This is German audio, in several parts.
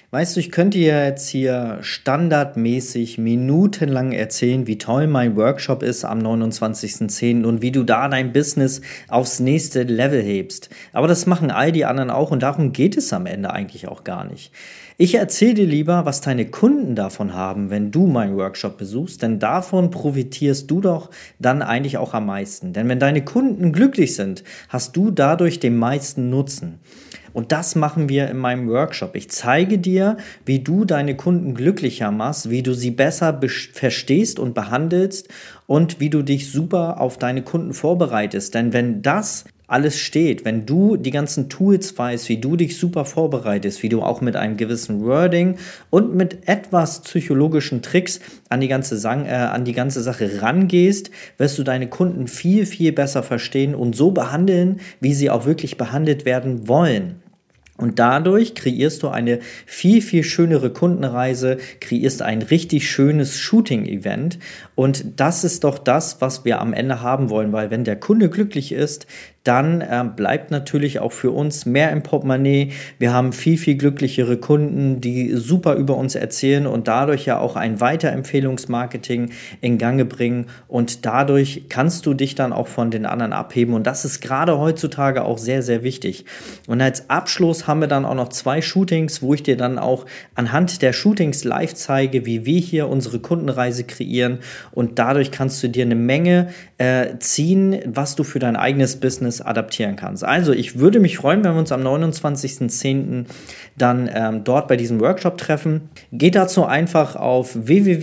Weißt du, ich könnte dir jetzt hier standardmäßig minutenlang erzählen, wie toll mein Workshop ist am 29.10. und wie du da dein Business aufs nächste Level hebst. Aber das machen all die anderen auch und darum geht es am Ende eigentlich auch gar nicht. Ich erzähle dir lieber, was deine Kunden davon haben, wenn du meinen Workshop besuchst, denn davon profitierst du doch dann eigentlich auch am meisten. Denn wenn deine Kunden glücklich sind, hast du dadurch den meisten Nutzen. Und das machen wir in meinem Workshop. Ich zeige dir, wie du deine Kunden glücklicher machst, wie du sie besser verstehst und behandelst und wie du dich super auf deine Kunden vorbereitest. Denn wenn das alles steht, wenn du die ganzen Tools weißt, wie du dich super vorbereitest, wie du auch mit einem gewissen Wording und mit etwas psychologischen Tricks an die ganze Sache rangehst, wirst du deine Kunden viel, viel besser verstehen und so behandeln, wie sie auch wirklich behandelt werden wollen. Und dadurch kreierst du eine viel, viel schönere Kundenreise, kreierst ein richtig schönes Shooting-Event. Und das ist doch das, was wir am Ende haben wollen, weil wenn der Kunde glücklich ist, dann bleibt natürlich auch für uns mehr im Portemonnaie. Wir haben viel, viel glücklichere Kunden, die super über uns erzählen und dadurch ja auch ein Weiterempfehlungsmarketing in Gange bringen. Und dadurch kannst du dich dann auch von den anderen abheben. Und das ist gerade heutzutage auch sehr, sehr wichtig. Und als Abschluss haben wir dann auch noch 2 Shootings, wo ich dir dann auch anhand der Shootings live zeige, wie wir hier unsere Kundenreise kreieren. Und dadurch kannst du dir eine Menge ziehen, was du für dein eigenes Business adaptieren kannst. Also ich würde mich freuen, wenn wir uns am 29.10. dann dort bei diesem Workshop treffen. Geht dazu einfach auf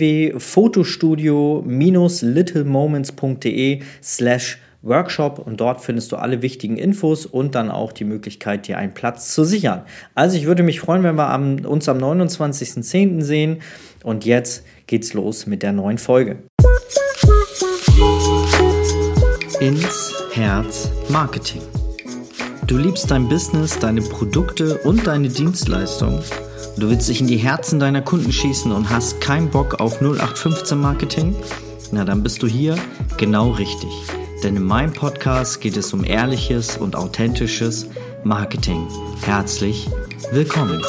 www.fotostudio-littlemoments.de/Workshop und dort findest du alle wichtigen Infos und dann auch die Möglichkeit, dir einen Platz zu sichern. Also ich würde mich freuen, wenn wir uns am 29.10. sehen und jetzt geht's los mit der neuen Folge. Ins Herz Marketing. Du liebst dein Business, deine Produkte und deine Dienstleistungen. Du willst dich in die Herzen deiner Kunden schießen und hast keinen Bock auf 0815 Marketing? Na, dann bist du hier genau richtig. Denn in meinem Podcast geht es um ehrliches und authentisches Marketing. Herzlich willkommen.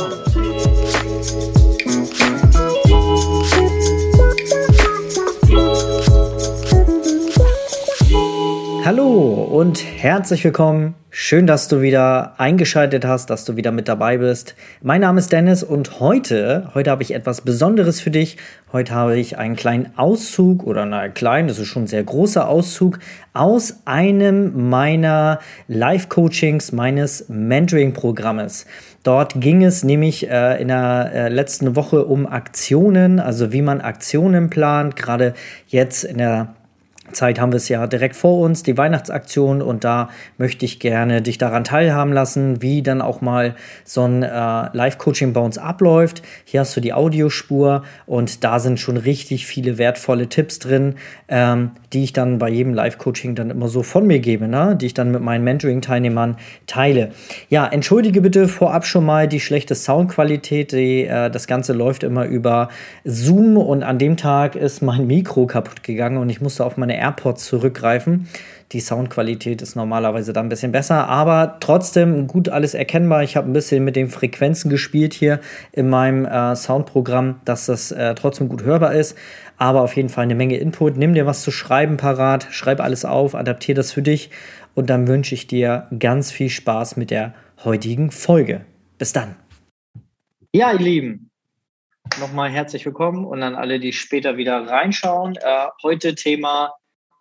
Hallo und herzlich willkommen. Schön, dass du wieder eingeschaltet hast, dass du wieder mit dabei bist. Mein Name ist Dennis und heute habe ich etwas Besonderes für dich. Heute habe ich einen kleinen Auszug das ist schon ein sehr großer Auszug aus einem meiner Live-Coachings, meines Mentoring-Programmes. Dort ging es nämlich in der letzten Woche um Aktionen, also wie man Aktionen plant, gerade jetzt in der Zeit haben wir es ja direkt vor uns, die Weihnachtsaktion, und da möchte ich gerne dich daran teilhaben lassen, wie dann auch mal so ein Live-Coaching bei uns abläuft. Hier hast du die Audiospur und da sind schon richtig viele wertvolle Tipps drin, die ich dann bei jedem Live-Coaching dann immer so von mir gebe, ne? Die ich dann mit meinen Mentoring-Teilnehmern teile. Ja, entschuldige bitte vorab schon mal die schlechte Soundqualität. Das Ganze läuft immer über Zoom und an dem Tag ist mein Mikro kaputt gegangen und ich musste auf meine AirPods zurückgreifen. Die Soundqualität ist normalerweise dann ein bisschen besser, aber trotzdem gut alles erkennbar. Ich habe ein bisschen mit den Frequenzen gespielt hier in meinem Soundprogramm, dass das trotzdem gut hörbar ist. Aber auf jeden Fall eine Menge Input. Nimm dir was zu schreiben parat, schreib alles auf, adaptiere das für dich und dann wünsche ich dir ganz viel Spaß mit der heutigen Folge. Bis dann. Ja, ihr Lieben, nochmal herzlich willkommen und an alle, die später wieder reinschauen. Heute Thema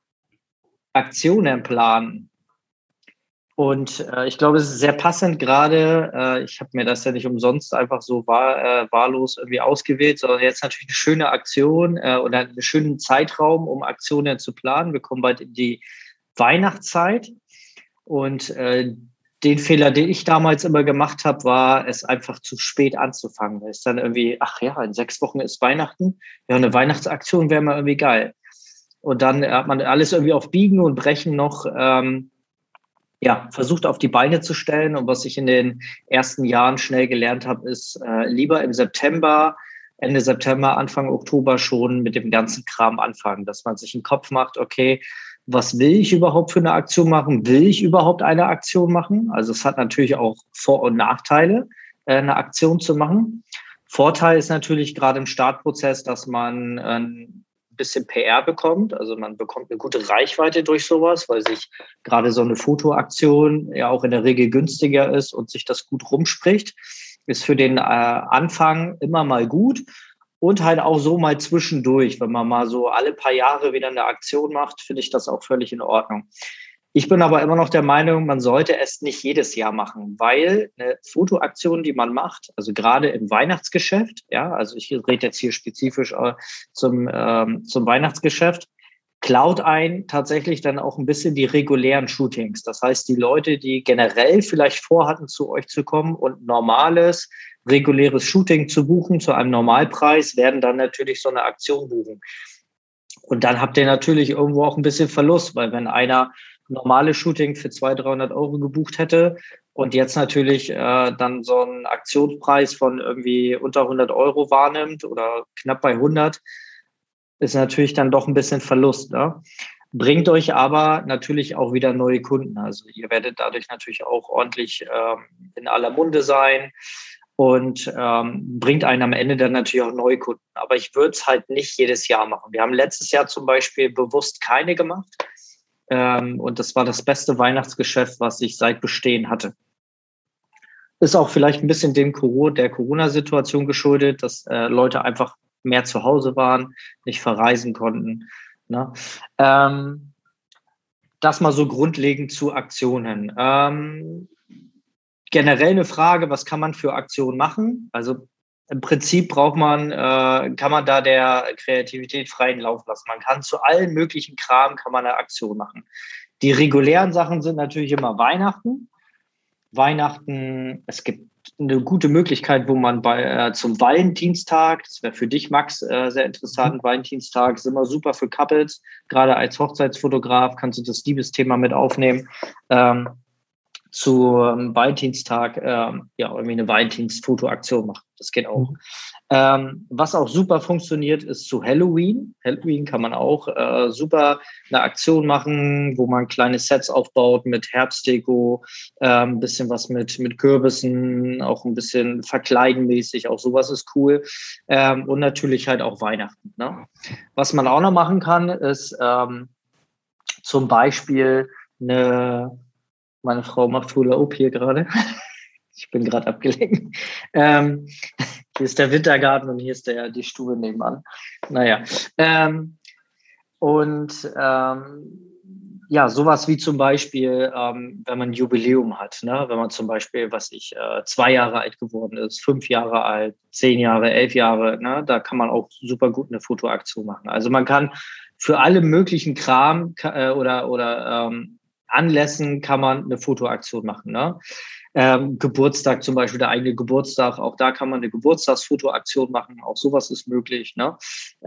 Aktionen planen. Und ich glaube, es ist sehr passend gerade. Ich habe mir das ja nicht umsonst einfach so wahllos irgendwie ausgewählt, sondern jetzt natürlich eine schöne Aktion oder einen schönen Zeitraum, um Aktionen zu planen. Wir kommen bald in die Weihnachtszeit und den Fehler, den ich damals immer gemacht habe, war, es einfach zu spät anzufangen. Da ist dann irgendwie, ach ja, in 6 Wochen ist Weihnachten. Ja, eine Weihnachtsaktion wäre mal irgendwie geil. Und dann hat man alles irgendwie auf Biegen und Brechen noch versucht auf die Beine zu stellen. Und was ich in den ersten Jahren schnell gelernt habe, ist lieber im September, Ende September, Anfang Oktober schon mit dem ganzen Kram anfangen. Dass man sich einen Kopf macht, okay, was will ich überhaupt für eine Aktion machen? Will ich überhaupt eine Aktion machen? Also es hat natürlich auch Vor- und Nachteile, eine Aktion zu machen. Vorteil ist natürlich gerade im Startprozess, dass man ein bisschen PR bekommt. Also man bekommt eine gute Reichweite durch sowas, weil sich gerade so eine Fotoaktion ja auch in der Regel günstiger ist und sich das gut rumspricht. Ist für den Anfang immer mal gut und halt auch so mal zwischendurch. Wenn man mal so alle paar Jahre wieder eine Aktion macht, finde ich das auch völlig in Ordnung. Ich bin aber immer noch der Meinung, man sollte es nicht jedes Jahr machen, weil eine Fotoaktion, die man macht, also gerade im Weihnachtsgeschäft, ja, also ich rede jetzt hier spezifisch zum Weihnachtsgeschäft, klaut ein tatsächlich dann auch ein bisschen die regulären Shootings. Das heißt, die Leute, die generell vielleicht vorhatten, zu euch zu kommen und normales, reguläres Shooting zu buchen, zu einem Normalpreis, werden dann natürlich so eine Aktion buchen. Und dann habt ihr natürlich irgendwo auch ein bisschen Verlust, weil wenn einer normales Shooting für 200, 300 Euro gebucht hätte und jetzt natürlich dann so einen Aktionspreis von irgendwie unter 100 Euro wahrnimmt oder knapp bei 100, ist natürlich dann doch ein bisschen Verlust, ne? Bringt euch aber natürlich auch wieder neue Kunden. Also ihr werdet dadurch natürlich auch ordentlich in aller Munde sein und bringt einen am Ende dann natürlich auch neue Kunden. Aber ich würde es halt nicht jedes Jahr machen. Wir haben letztes Jahr zum Beispiel bewusst keine gemacht. Und das war das beste Weihnachtsgeschäft, was ich seit Bestehen hatte. Ist auch vielleicht ein bisschen der Corona-Situation geschuldet, dass Leute einfach mehr zu Hause waren, nicht verreisen konnten. Ne? Das mal so grundlegend zu Aktionen. Generell eine Frage, was kann man für Aktionen machen? Also im Prinzip kann man da der Kreativität freien Lauf lassen. Man kann zu allen möglichen Kram kann man eine Aktion machen. Die regulären Sachen sind natürlich immer Weihnachten. Es gibt eine gute Möglichkeit, wo man zum Valentinstag, das wäre für dich, Max, sehr interessant, Valentinstag ist immer super für Couples, gerade als Hochzeitsfotograf kannst du das Liebesthema mit aufnehmen. Zu Valentinstag irgendwie eine Valentinsfotoaktion machen. Das geht auch. Was auch super funktioniert, ist zu Halloween. Halloween kann man auch super eine Aktion machen, wo man kleine Sets aufbaut mit Herbstdeko, ein bisschen was mit Kürbissen, auch ein bisschen verkleidenmäßig, auch sowas ist cool. Und natürlich halt auch Weihnachten. Ne? Was man auch noch machen kann, ist zum Beispiel meine Frau macht Hula Hoop hier gerade. Ich bin gerade abgelenkt. Hier ist der Wintergarten und hier ist die Stube nebenan. Naja. Sowas wie zum Beispiel, wenn man ein Jubiläum hat, ne? Wenn man zum Beispiel, 2 Jahre alt geworden ist, 5 Jahre alt, 10 Jahre, 11 Jahre, ne? Da kann man auch super gut eine Fotoaktion machen. Also man kann für alle möglichen Kram oder Anlässen kann man eine Fotoaktion machen. Ne? Geburtstag zum Beispiel, der eigene Geburtstag, auch da kann man eine Geburtstagsfotoaktion machen, auch sowas ist möglich. Ne?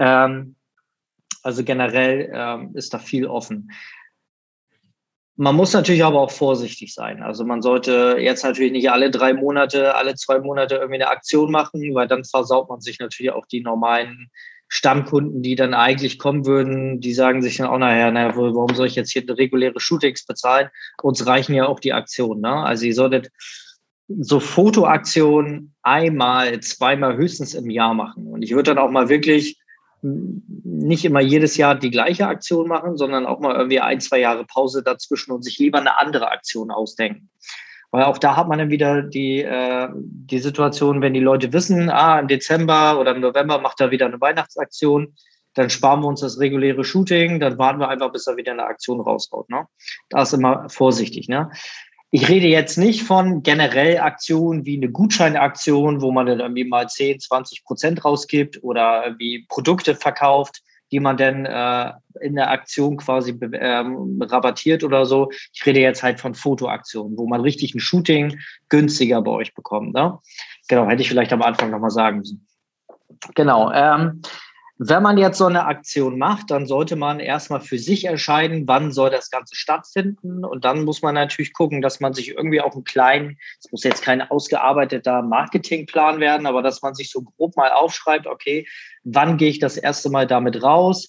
Also generell ist da viel offen. Man muss natürlich aber auch vorsichtig sein. Also man sollte jetzt natürlich nicht alle 2 Monate irgendwie eine Aktion machen, weil dann versaut man sich natürlich auch die normalen Stammkunden, die dann eigentlich kommen würden, die sagen sich dann auch naja, warum soll ich jetzt hier reguläre Shootings bezahlen? Uns reichen ja auch die Aktionen. Ne? Also ihr solltet so Fotoaktionen einmal, zweimal höchstens im Jahr machen. Und ich würde dann auch mal wirklich nicht immer jedes Jahr die gleiche Aktion machen, sondern auch mal irgendwie 1, 2 Jahre Pause dazwischen und sich lieber eine andere Aktion ausdenken. Weil auch da hat man dann wieder die Situation, wenn die Leute wissen, im Dezember oder im November macht er wieder eine Weihnachtsaktion, dann sparen wir uns das reguläre Shooting, dann warten wir einfach, bis er wieder eine Aktion raushaut. Ne? Da ist immer vorsichtig. Ne? Ich rede jetzt nicht von generell Aktionen wie eine Gutscheinaktion, wo man dann irgendwie mal 10-20% rausgibt oder irgendwie Produkte verkauft, die man dann in der Aktion quasi rabattiert oder so. Ich rede jetzt halt von Fotoaktionen, wo man richtig ein Shooting günstiger bei euch bekommt. Ne? Genau, hätte ich vielleicht am Anfang nochmal sagen müssen. Genau. Wenn man jetzt so eine Aktion macht, dann sollte man erstmal für sich entscheiden, wann soll das Ganze stattfinden. Und dann muss man natürlich gucken, dass man sich irgendwie auch es muss jetzt kein ausgearbeiteter Marketingplan werden, aber dass man sich so grob mal aufschreibt, okay, wann gehe ich das erste Mal damit raus?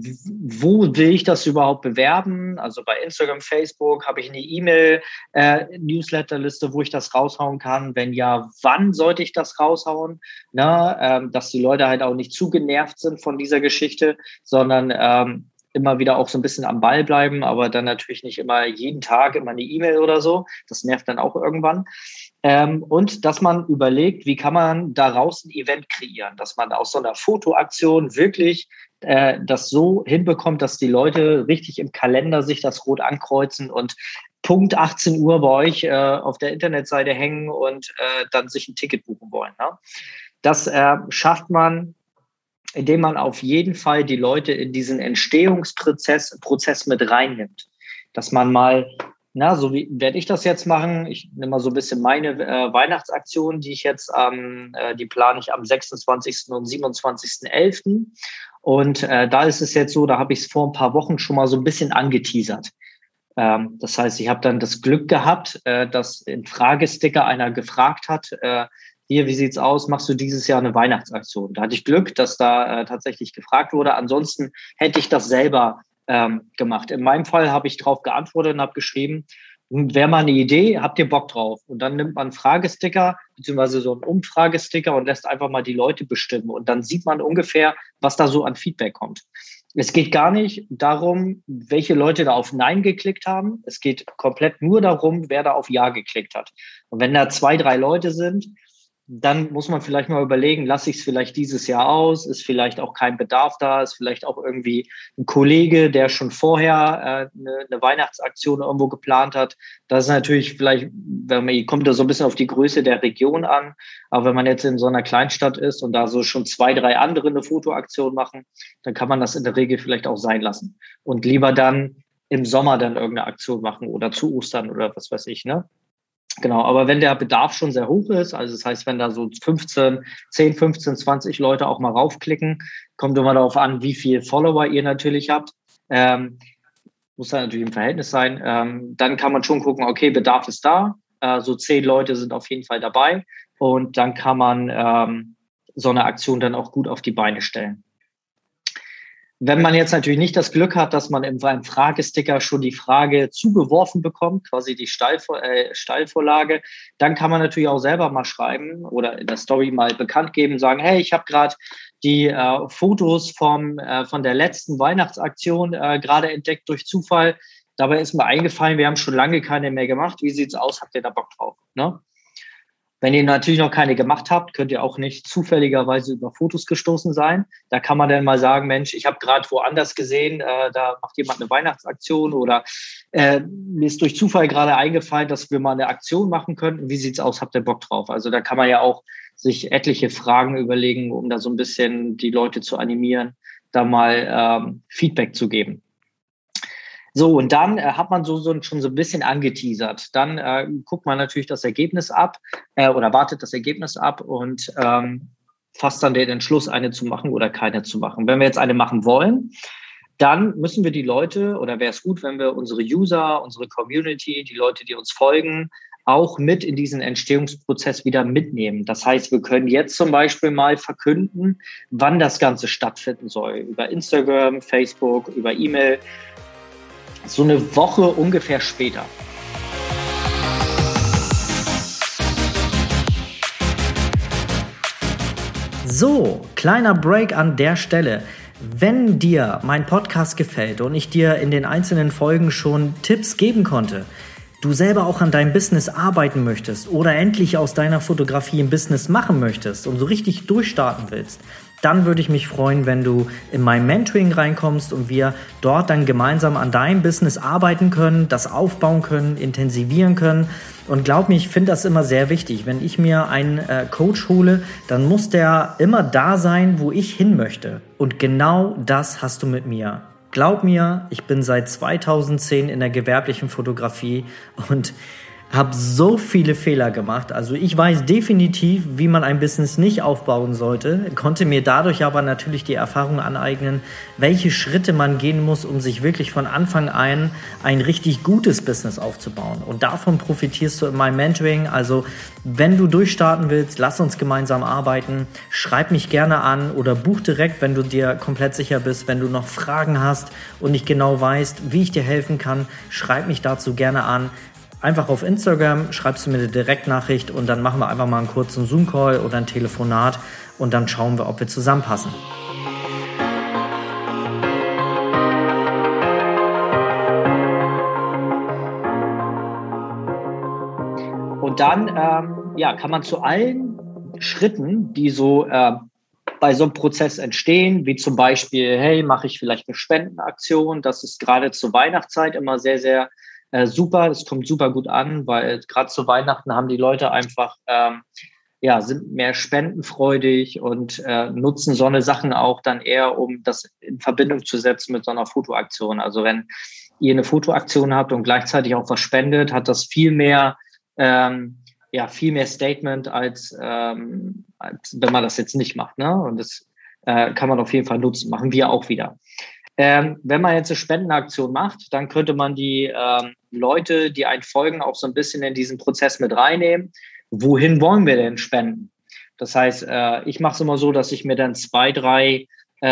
Wo will ich das überhaupt bewerben? Also bei Instagram, Facebook habe ich eine E-Mail-Newsletterliste, wo ich das raushauen kann. Wenn ja, wann sollte ich das raushauen? Dass die Leute halt auch nicht zu genervt sind von dieser Geschichte, sondern immer wieder auch so ein bisschen am Ball bleiben, aber dann natürlich nicht immer jeden Tag immer eine E-Mail oder so. Das nervt dann auch irgendwann. Und dass man überlegt, wie kann man daraus ein Event kreieren, dass man aus so einer Fotoaktion wirklich das so hinbekommt, dass die Leute richtig im Kalender sich das rot ankreuzen und Punkt 18 Uhr bei euch auf der Internetseite hängen und dann sich ein Ticket buchen wollen. Ne? Das schafft man, indem man auf jeden Fall die Leute in diesen Entstehungsprozess mit reinnimmt. Dass man mal, so wie werde ich das jetzt machen, ich nehme mal so ein bisschen meine Weihnachtsaktion, die plane ich am 26. und 27.11. Und da ist es jetzt so, da habe ich es vor ein paar Wochen schon mal so ein bisschen angeteasert. Das heißt, ich habe dann das Glück gehabt, dass im Fragesticker einer gefragt hat, hier, wie sieht's aus? Machst du dieses Jahr eine Weihnachtsaktion? Da hatte ich Glück, dass da tatsächlich gefragt wurde. Ansonsten hätte ich das selber gemacht. In meinem Fall habe ich darauf geantwortet und habe geschrieben, wäre mal eine Idee, habt ihr Bock drauf? Und dann nimmt man einen Fragesticker, beziehungsweise so einen Umfragesticker und lässt einfach mal die Leute bestimmen. Und dann sieht man ungefähr, was da so an Feedback kommt. Es geht gar nicht darum, welche Leute da auf Nein geklickt haben. Es geht komplett nur darum, wer da auf Ja geklickt hat. Und wenn da 2, 3 Leute sind, dann muss man vielleicht mal überlegen, lasse ich es vielleicht dieses Jahr aus? Ist vielleicht auch kein Bedarf da? Ist vielleicht auch irgendwie ein Kollege, der schon vorher eine Weihnachtsaktion irgendwo geplant hat? Das ist natürlich vielleicht, kommt da so ein bisschen auf die Größe der Region an. Aber wenn man jetzt in so einer Kleinstadt ist und da so schon 2, 3 andere eine Fotoaktion machen, dann kann man das in der Regel vielleicht auch sein lassen. Und lieber dann im Sommer dann irgendeine Aktion machen oder zu Ostern oder was weiß ich, ne? Genau, aber wenn der Bedarf schon sehr hoch ist, also das heißt, wenn da so 10, 15, 20 Leute auch mal raufklicken, kommt immer darauf an, wie viel Follower ihr natürlich habt. Muss dann natürlich im Verhältnis sein. Dann kann man schon gucken, okay, Bedarf ist da. So 10 Leute sind auf jeden Fall dabei. Und dann kann man so eine Aktion dann auch gut auf die Beine stellen. Wenn man jetzt natürlich nicht das Glück hat, dass man im Fragesticker schon die Frage zugeworfen bekommt, quasi die Steilvorlage, dann kann man natürlich auch selber mal schreiben oder in der Story mal bekannt geben, sagen, hey, ich habe gerade die Fotos von der letzten Weihnachtsaktion gerade entdeckt durch Zufall. Dabei ist mir eingefallen, wir haben schon lange keine mehr gemacht. Wie sieht's aus? Habt ihr da Bock drauf? Ne? Wenn ihr natürlich noch keine gemacht habt, könnt ihr auch nicht zufälligerweise über Fotos gestoßen sein. Da kann man dann mal sagen, Mensch, ich habe gerade woanders gesehen, da macht jemand eine Weihnachtsaktion oder mir ist durch Zufall gerade eingefallen, dass wir mal eine Aktion machen könnten. Wie sieht's aus? Habt ihr Bock drauf? Also da kann man ja auch sich etliche Fragen überlegen, um da so ein bisschen die Leute zu animieren, da mal Feedback zu geben. So, und dann hat man schon so ein bisschen angeteasert. Dann guckt man natürlich das Ergebnis ab oder wartet das Ergebnis ab und fasst dann den Entschluss, eine zu machen oder keine zu machen. Wenn wir jetzt eine machen wollen, dann müssen wir die Leute, oder wäre es gut, wenn wir unsere User, unsere Community, die Leute, die uns folgen, auch mit in diesen Entstehungsprozess wieder mitnehmen. Das heißt, wir können jetzt zum Beispiel mal verkünden, wann das Ganze stattfinden soll. Über Instagram, Facebook, über E-Mail. So eine Woche ungefähr später. So, kleiner Break an der Stelle. Wenn dir mein Podcast gefällt und ich dir in den einzelnen Folgen schon Tipps geben konnte, du selber auch an deinem Business arbeiten möchtest oder endlich aus deiner Fotografie ein Business machen möchtest und so richtig durchstarten willst, dann würde ich mich freuen, wenn du in mein Mentoring reinkommst und wir dort dann gemeinsam an deinem Business arbeiten können, das aufbauen können, intensivieren können. Und glaub mir, ich finde das immer sehr wichtig. Wenn ich mir einen Coach hole, dann muss der immer da sein, wo ich hin möchte. Und genau das hast du mit mir. Glaub mir, ich bin seit 2010 in der gewerblichen Fotografie und habe so viele Fehler gemacht. Also ich weiß definitiv, wie man ein Business nicht aufbauen sollte, konnte mir dadurch aber natürlich die Erfahrung aneignen, welche Schritte man gehen muss, um sich wirklich von Anfang an ein richtig gutes Business aufzubauen. Und davon profitierst du in meinem Mentoring. Also wenn du durchstarten willst, lass uns gemeinsam arbeiten. Schreib mich gerne an oder buch direkt, wenn du dir komplett sicher bist. Wenn du noch Fragen hast und nicht genau weißt, wie ich dir helfen kann, schreib mich dazu gerne an. Einfach auf Instagram schreibst du mir eine Direktnachricht und dann machen wir einfach mal einen kurzen Zoom-Call oder ein Telefonat und dann schauen wir, ob wir zusammenpassen. Und dann kann man zu allen Schritten, die so bei so einem Prozess entstehen, wie zum Beispiel, hey, mache ich vielleicht eine Spendenaktion? Das ist gerade zur Weihnachtszeit immer sehr, sehr super. Das kommt super gut an, weil gerade zu Weihnachten haben die Leute einfach, sind mehr spendenfreudig und nutzen so eine Sachen auch dann eher, um das in Verbindung zu setzen mit so einer Fotoaktion. Also wenn ihr eine Fotoaktion habt und gleichzeitig auch was spendet, hat das viel mehr Statement, als wenn man das jetzt nicht macht. Ne? Und das kann man auf jeden Fall nutzen. Machen wir auch wieder. Wenn man jetzt eine Spendenaktion macht, dann könnte man die Leute, die einen folgen, auch so ein bisschen in diesen Prozess mit reinnehmen. Wohin wollen wir denn spenden? Das heißt, ich mache es immer so, dass ich mir dann 2, 3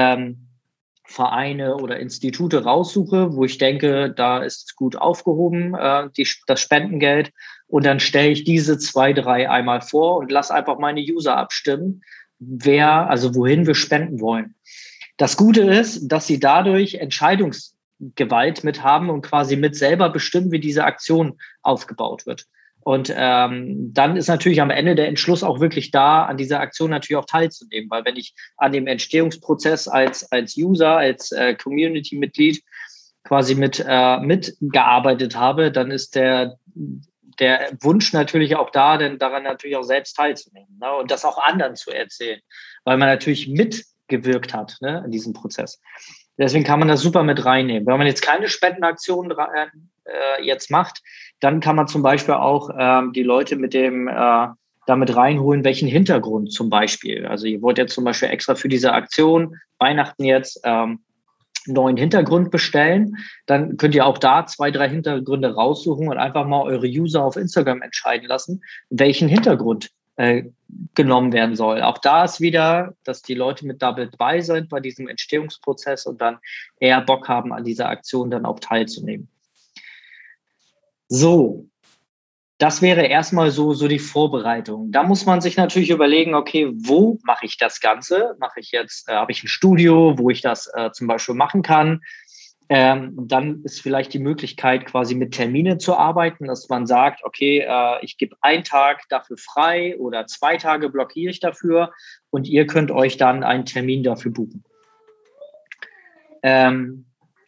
Vereine oder Institute raussuche, wo ich denke, da ist es gut aufgehoben, das Spendengeld. Und dann stelle ich diese 2, 3 einmal vor und lasse einfach meine User abstimmen, wohin wir spenden wollen. Das Gute ist, dass sie dadurch Entscheidungsgewalt mit haben und quasi mit selber bestimmen, wie diese Aktion aufgebaut wird. Und dann ist natürlich am Ende der Entschluss auch wirklich da, an dieser Aktion natürlich auch teilzunehmen. Weil wenn ich an dem Entstehungsprozess als User, als Community-Mitglied quasi mitgearbeitet habe, dann ist der Wunsch natürlich auch da, denn daran natürlich auch selbst teilzunehmen, ne? Und das auch anderen zu erzählen, weil man natürlich mitgewirkt hat, ne, in diesem Prozess. Deswegen kann man das super mit reinnehmen. Wenn man jetzt keine Spendenaktion jetzt macht, dann kann man zum Beispiel auch die Leute damit reinholen, welchen Hintergrund zum Beispiel. Also ihr wollt jetzt zum Beispiel extra für diese Aktion Weihnachten jetzt neuen Hintergrund bestellen, dann könnt ihr auch da 2, 3 Hintergründe raussuchen und einfach mal eure User auf Instagram entscheiden lassen, welchen Hintergrund genommen werden soll. Auch da ist wieder, dass die Leute mit dabei sind bei diesem Entstehungsprozess und dann eher Bock haben, an dieser Aktion dann auch teilzunehmen. So, das wäre erstmal so die Vorbereitung. Da muss man sich natürlich überlegen, okay, wo mache ich das Ganze? Habe ich ein Studio, wo ich das zum Beispiel machen kann? Dann ist vielleicht die Möglichkeit, quasi mit Terminen zu arbeiten, dass man sagt, okay, ich gebe einen Tag dafür frei oder 2 Tage blockiere ich dafür und ihr könnt euch dann einen Termin dafür buchen. Dann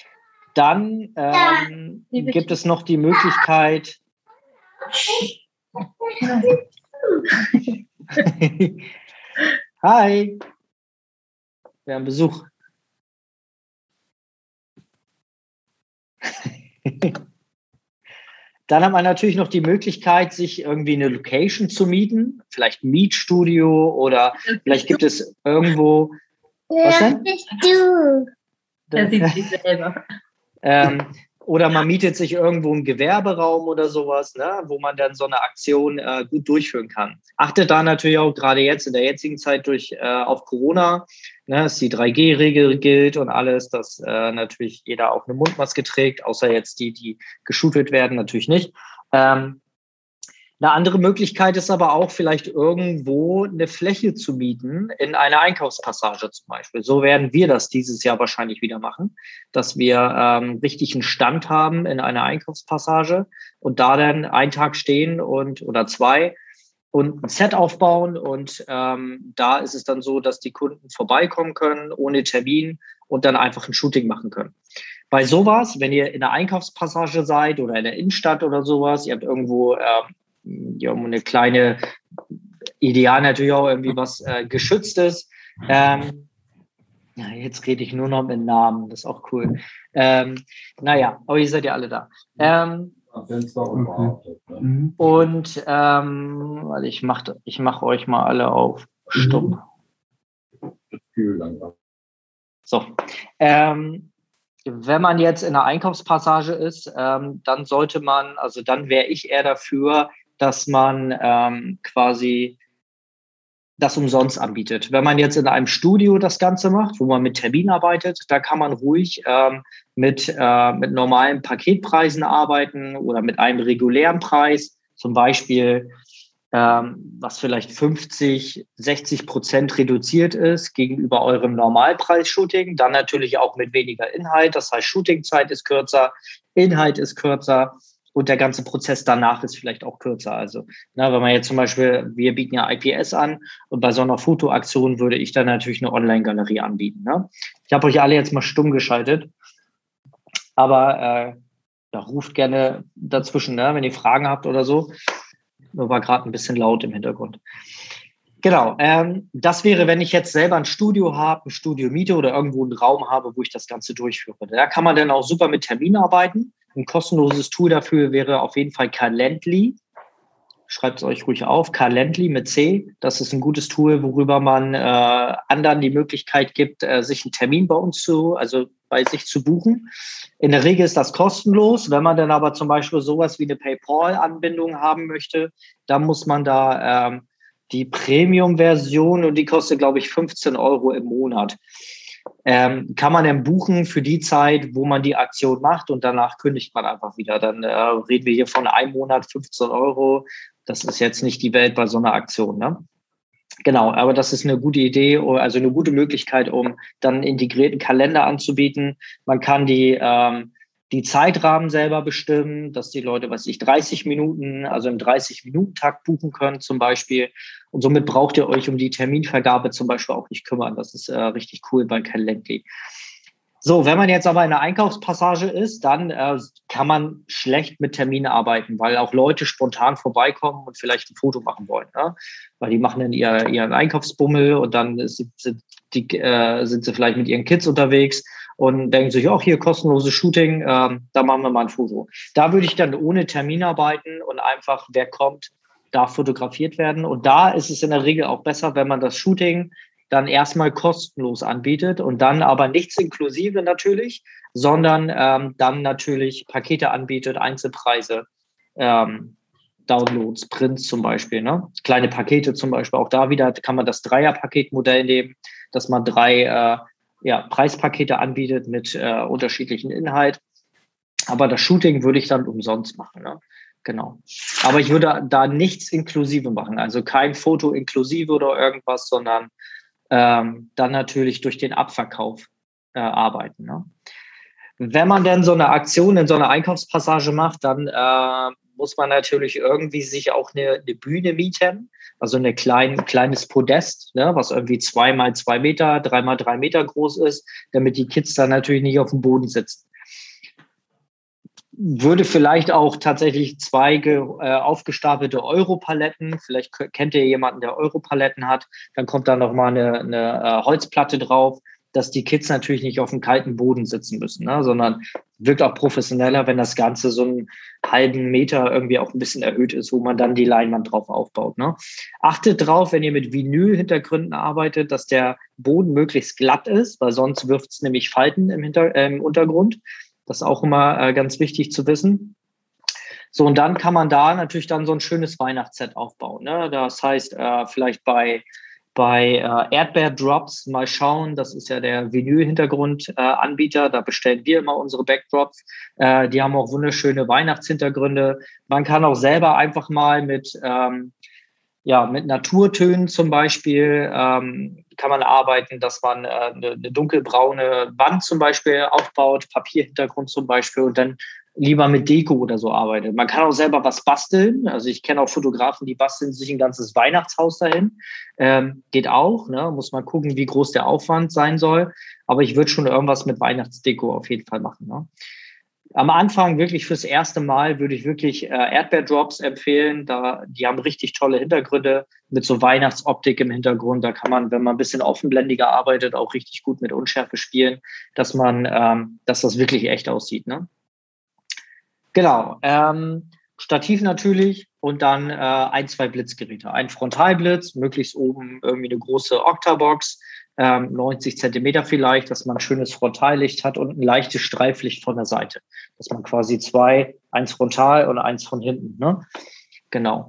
gibt es noch die Möglichkeit, Hi, wir haben Besuch. Dann hat man natürlich noch die Möglichkeit, sich irgendwie eine Location zu mieten, vielleicht ein Mietstudio oder vielleicht gibt es irgendwo. Was denn? Das sieht sich selber. Oder man mietet sich irgendwo einen Gewerberaum oder sowas, ne, wo man dann so eine Aktion gut durchführen kann. Achtet da natürlich auch gerade jetzt in der jetzigen Zeit auf Corona, ne, dass die 3G-Regel gilt und alles, dass natürlich jeder auch eine Mundmaske trägt, außer jetzt die geschult werden, natürlich nicht. Eine andere Möglichkeit ist aber auch vielleicht irgendwo eine Fläche zu mieten in einer Einkaufspassage zum Beispiel. So werden wir das dieses Jahr wahrscheinlich wieder machen, dass wir richtig einen Stand haben in einer Einkaufspassage und da dann einen Tag stehen oder 2 und ein Set aufbauen und da ist es dann so, dass die Kunden vorbeikommen können ohne Termin und dann einfach ein Shooting machen können. Bei sowas, wenn ihr in der Einkaufspassage seid oder in der Innenstadt oder sowas, ihr habt irgendwo eine kleine, ideal natürlich auch irgendwie was Geschütztes. Jetzt rede ich nur noch mit Namen, das ist auch cool. Aber ihr seid ja alle da. Und ich mach euch mal alle auf stumm. So. Wenn man jetzt in einer Einkaufspassage ist, dann wäre ich eher dafür, dass man quasi das umsonst anbietet. Wenn man jetzt in einem Studio das Ganze macht, wo man mit Termin arbeitet, da kann man ruhig mit normalen Paketpreisen arbeiten oder mit einem regulären Preis, zum Beispiel was vielleicht 50-60% reduziert ist gegenüber eurem Normalpreis-Shooting. Dann natürlich auch mit weniger Inhalt. Das heißt, Shootingzeit ist kürzer, Inhalt ist kürzer und der ganze Prozess danach ist vielleicht auch kürzer. Also, wenn man jetzt zum Beispiel, wir bieten ja IPS an und bei so einer Fotoaktion würde ich dann natürlich eine Online-Galerie anbieten. Ne? Ich habe euch alle jetzt mal stumm geschaltet, aber ruft gerne dazwischen, ne? Wenn ihr Fragen habt oder so. Nur war gerade ein bisschen laut im Hintergrund. Genau, das wäre, wenn ich jetzt selber ein Studio habe, ein Studio miete oder irgendwo einen Raum habe, wo ich das Ganze durchführe. Da kann man dann auch super mit Terminen arbeiten. Ein kostenloses Tool dafür wäre auf jeden Fall Calendly. Schreibt es euch ruhig auf, Calendly mit C. Das ist ein gutes Tool, worüber man anderen die Möglichkeit gibt, sich einen Termin bei sich zu buchen. In der Regel ist das kostenlos. Wenn man dann aber zum Beispiel sowas wie eine PayPal-Anbindung haben möchte, dann muss man da die Premium-Version, und die kostet, glaube ich, 15 € im Monat. Kann man dann buchen für die Zeit, wo man die Aktion macht, und danach kündigt man einfach wieder. Dann reden wir hier von einem Monat 15 €. Das ist jetzt nicht die Welt bei so einer Aktion, ne? Genau, aber das ist eine gute Idee, also eine gute Möglichkeit, um dann einen integrierten Kalender anzubieten. Man kann die Zeitrahmen selber bestimmen, dass die Leute, 30 Minuten, also im 30-Minuten-Takt buchen können zum Beispiel. Und somit braucht ihr euch um die Terminvergabe zum Beispiel auch nicht kümmern. Das ist richtig cool bei Calendly. So, wenn man jetzt aber in einer Einkaufspassage ist, dann kann man schlecht mit Terminen arbeiten, weil auch Leute spontan vorbeikommen und vielleicht ein Foto machen wollen. Ne? Weil die machen dann ihren Einkaufsbummel und dann sind sie vielleicht mit ihren Kids unterwegs und denken sich, hier kostenloses Shooting, da machen wir mal ein Foto. Da würde ich dann ohne Termin arbeiten und einfach, wer kommt, darf fotografiert werden. Und da ist es in der Regel auch besser, wenn man das Shooting dann erstmal kostenlos anbietet und dann aber nichts inklusive natürlich, sondern dann natürlich Pakete anbietet, Einzelpreise, Downloads, Prints zum Beispiel, ne? Kleine Pakete zum Beispiel. Auch da wieder kann man das Dreier-Paketmodell nehmen, dass man 3 Preispakete anbietet mit unterschiedlichen Inhalt. Aber das Shooting würde ich dann umsonst machen, ne? Genau. Aber ich würde da nichts inklusive machen, also kein Foto inklusive oder irgendwas, sondern dann natürlich durch den Abverkauf arbeiten. Ne? Wenn man denn so eine Aktion in so einer Einkaufspassage macht, dann muss man natürlich irgendwie sich auch eine Bühne mieten, also ein kleines Podest, ne, was irgendwie 2 mal 2 Meter, 3 mal 3 Meter groß ist, damit die Kids dann natürlich nicht auf dem Boden sitzen. Würde vielleicht auch tatsächlich 2 aufgestapelte Europaletten, vielleicht kennt ihr jemanden, der Europaletten hat, dann kommt da nochmal eine Holzplatte drauf, dass die Kids natürlich nicht auf dem kalten Boden sitzen müssen, ne, sondern wirkt auch professioneller, wenn das Ganze so einen halben Meter irgendwie auch ein bisschen erhöht ist, wo man dann die Leinwand drauf aufbaut. Ne. Achtet drauf, wenn ihr mit Vinyl-Hintergründen arbeitet, dass der Boden möglichst glatt ist, weil sonst wirft es nämlich Falten im Untergrund. Das ist auch immer ganz wichtig zu wissen. So, und dann kann man da natürlich dann so ein schönes Weihnachtsset aufbauen. Ne? Das heißt, vielleicht bei Erdbeer-Drops mal schauen. Das ist ja der Vinyl-Hintergrund-Anbieter. Da bestellen wir immer unsere Backdrops. Die haben auch wunderschöne Weihnachtshintergründe. Man kann auch selber einfach mal mit Naturtönen zum Beispiel kann man arbeiten, dass man eine dunkelbraune Wand zum Beispiel aufbaut, Papierhintergrund zum Beispiel, und dann lieber mit Deko oder so arbeitet. Man kann auch selber was basteln. Also ich kenne auch Fotografen, die basteln sich ein ganzes Weihnachtshaus dahin. Geht auch, ne? Muss man gucken, wie groß der Aufwand sein soll. Aber ich würde schon irgendwas mit Weihnachtsdeko auf jeden Fall machen. Ne? Am Anfang wirklich fürs erste Mal würde ich wirklich Erdbeer-Drops empfehlen. Die haben richtig tolle Hintergründe mit so Weihnachtsoptik im Hintergrund. Da kann man, wenn man ein bisschen offenblendiger arbeitet, auch richtig gut mit Unschärfe spielen, dass das wirklich echt aussieht. Ne? Genau. Stativ natürlich und dann 1, 2 Blitzgeräte. Ein Frontalblitz, möglichst oben irgendwie eine große Octabox, 90 Zentimeter vielleicht, dass man ein schönes Frontallicht hat und ein leichtes Streiflicht von der Seite. Dass man quasi eins frontal und eins von hinten. Ne? Genau.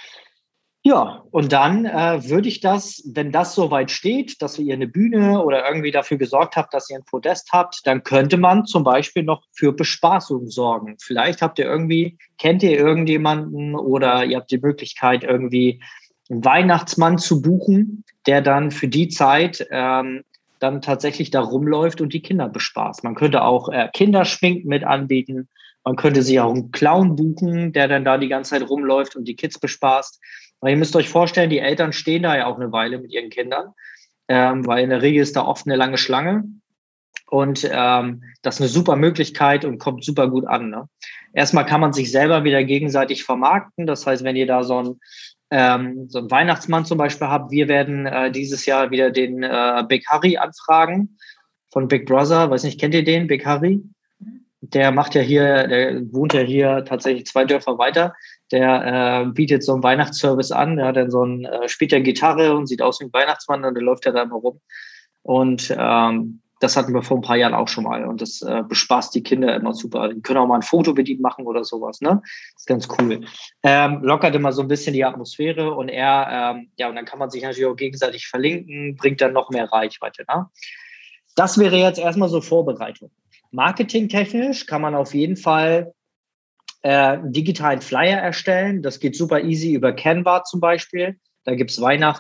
Ja, und dann würde ich das, wenn das soweit steht, dass ihr eine Bühne oder irgendwie dafür gesorgt habt, dass ihr ein Podest habt, dann könnte man zum Beispiel noch für Bespaßung sorgen. Vielleicht kennt ihr irgendjemanden oder ihr habt die Möglichkeit, irgendwie einen Weihnachtsmann zu buchen, der dann für die Zeit dann tatsächlich da rumläuft und die Kinder bespaßt. Man könnte auch Kinderschminken mit anbieten. Man könnte sich auch einen Clown buchen, der dann da die ganze Zeit rumläuft und die Kids bespaßt. Weil ihr müsst euch vorstellen, die Eltern stehen da ja auch eine Weile mit ihren Kindern, weil in der Regel ist da oft eine lange Schlange. Und das ist eine super Möglichkeit und kommt super gut an. Ne? Erstmal kann man sich selber wieder gegenseitig vermarkten. Das heißt, wenn ihr da so einen Weihnachtsmann zum Beispiel habt, wir werden dieses Jahr wieder den Big Harry anfragen von Big Brother. Weiß nicht, kennt ihr den, Big Harry? Der wohnt ja hier tatsächlich 2 Dörfer weiter. Der bietet so einen Weihnachtsservice an. Der hat dann spielt ja Gitarre und sieht aus wie ein Weihnachtsmann und der läuft ja da immer rum. Und das hatten wir vor ein paar Jahren auch schon mal. Und das bespaßt die Kinder immer super. Die können auch mal ein Foto mit ihm machen oder sowas. Ne? Das ist ganz cool. Lockert immer so ein bisschen die Atmosphäre und und dann kann man sich natürlich auch gegenseitig verlinken, bringt dann noch mehr Reichweite. Ne? Das wäre jetzt erstmal so Vorbereitung. Marketingtechnisch kann man auf jeden Fall einen digitalen Flyer erstellen. Das geht super easy über Canva zum Beispiel. Da gibt es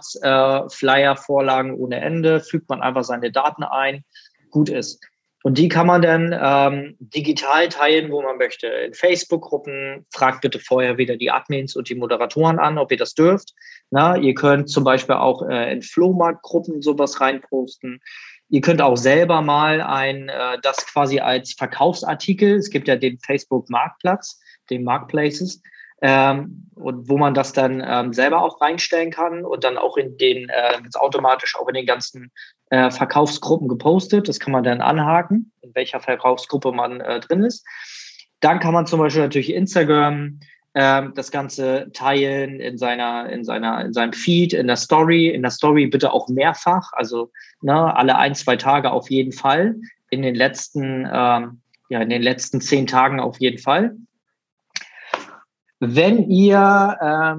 Weihnachtsflyer-Vorlagen ohne Ende. Fügt man einfach seine Daten ein. Gut ist. Und die kann man dann digital teilen, wo man möchte. In Facebook-Gruppen. Fragt bitte vorher wieder die Admins und die Moderatoren an, ob ihr das dürft. Ihr könnt zum Beispiel auch in Flohmarktgruppen sowas reinposten. Ihr könnt auch selber mal das quasi als Verkaufsartikel, es gibt ja den Facebook-Marktplatz, den Marketplaces, und wo man das dann selber auch reinstellen kann und dann auch jetzt automatisch auch in den ganzen Verkaufsgruppen gepostet. Das kann man dann anhaken, in welcher Verkaufsgruppe man drin ist. Dann kann man zum Beispiel natürlich Instagram das Ganze teilen in seinem Feed, in der Story. In der Story bitte auch mehrfach, also alle 1, 2 Tage auf jeden Fall. In den letzten 10 Tagen auf jeden Fall. Wenn ihr,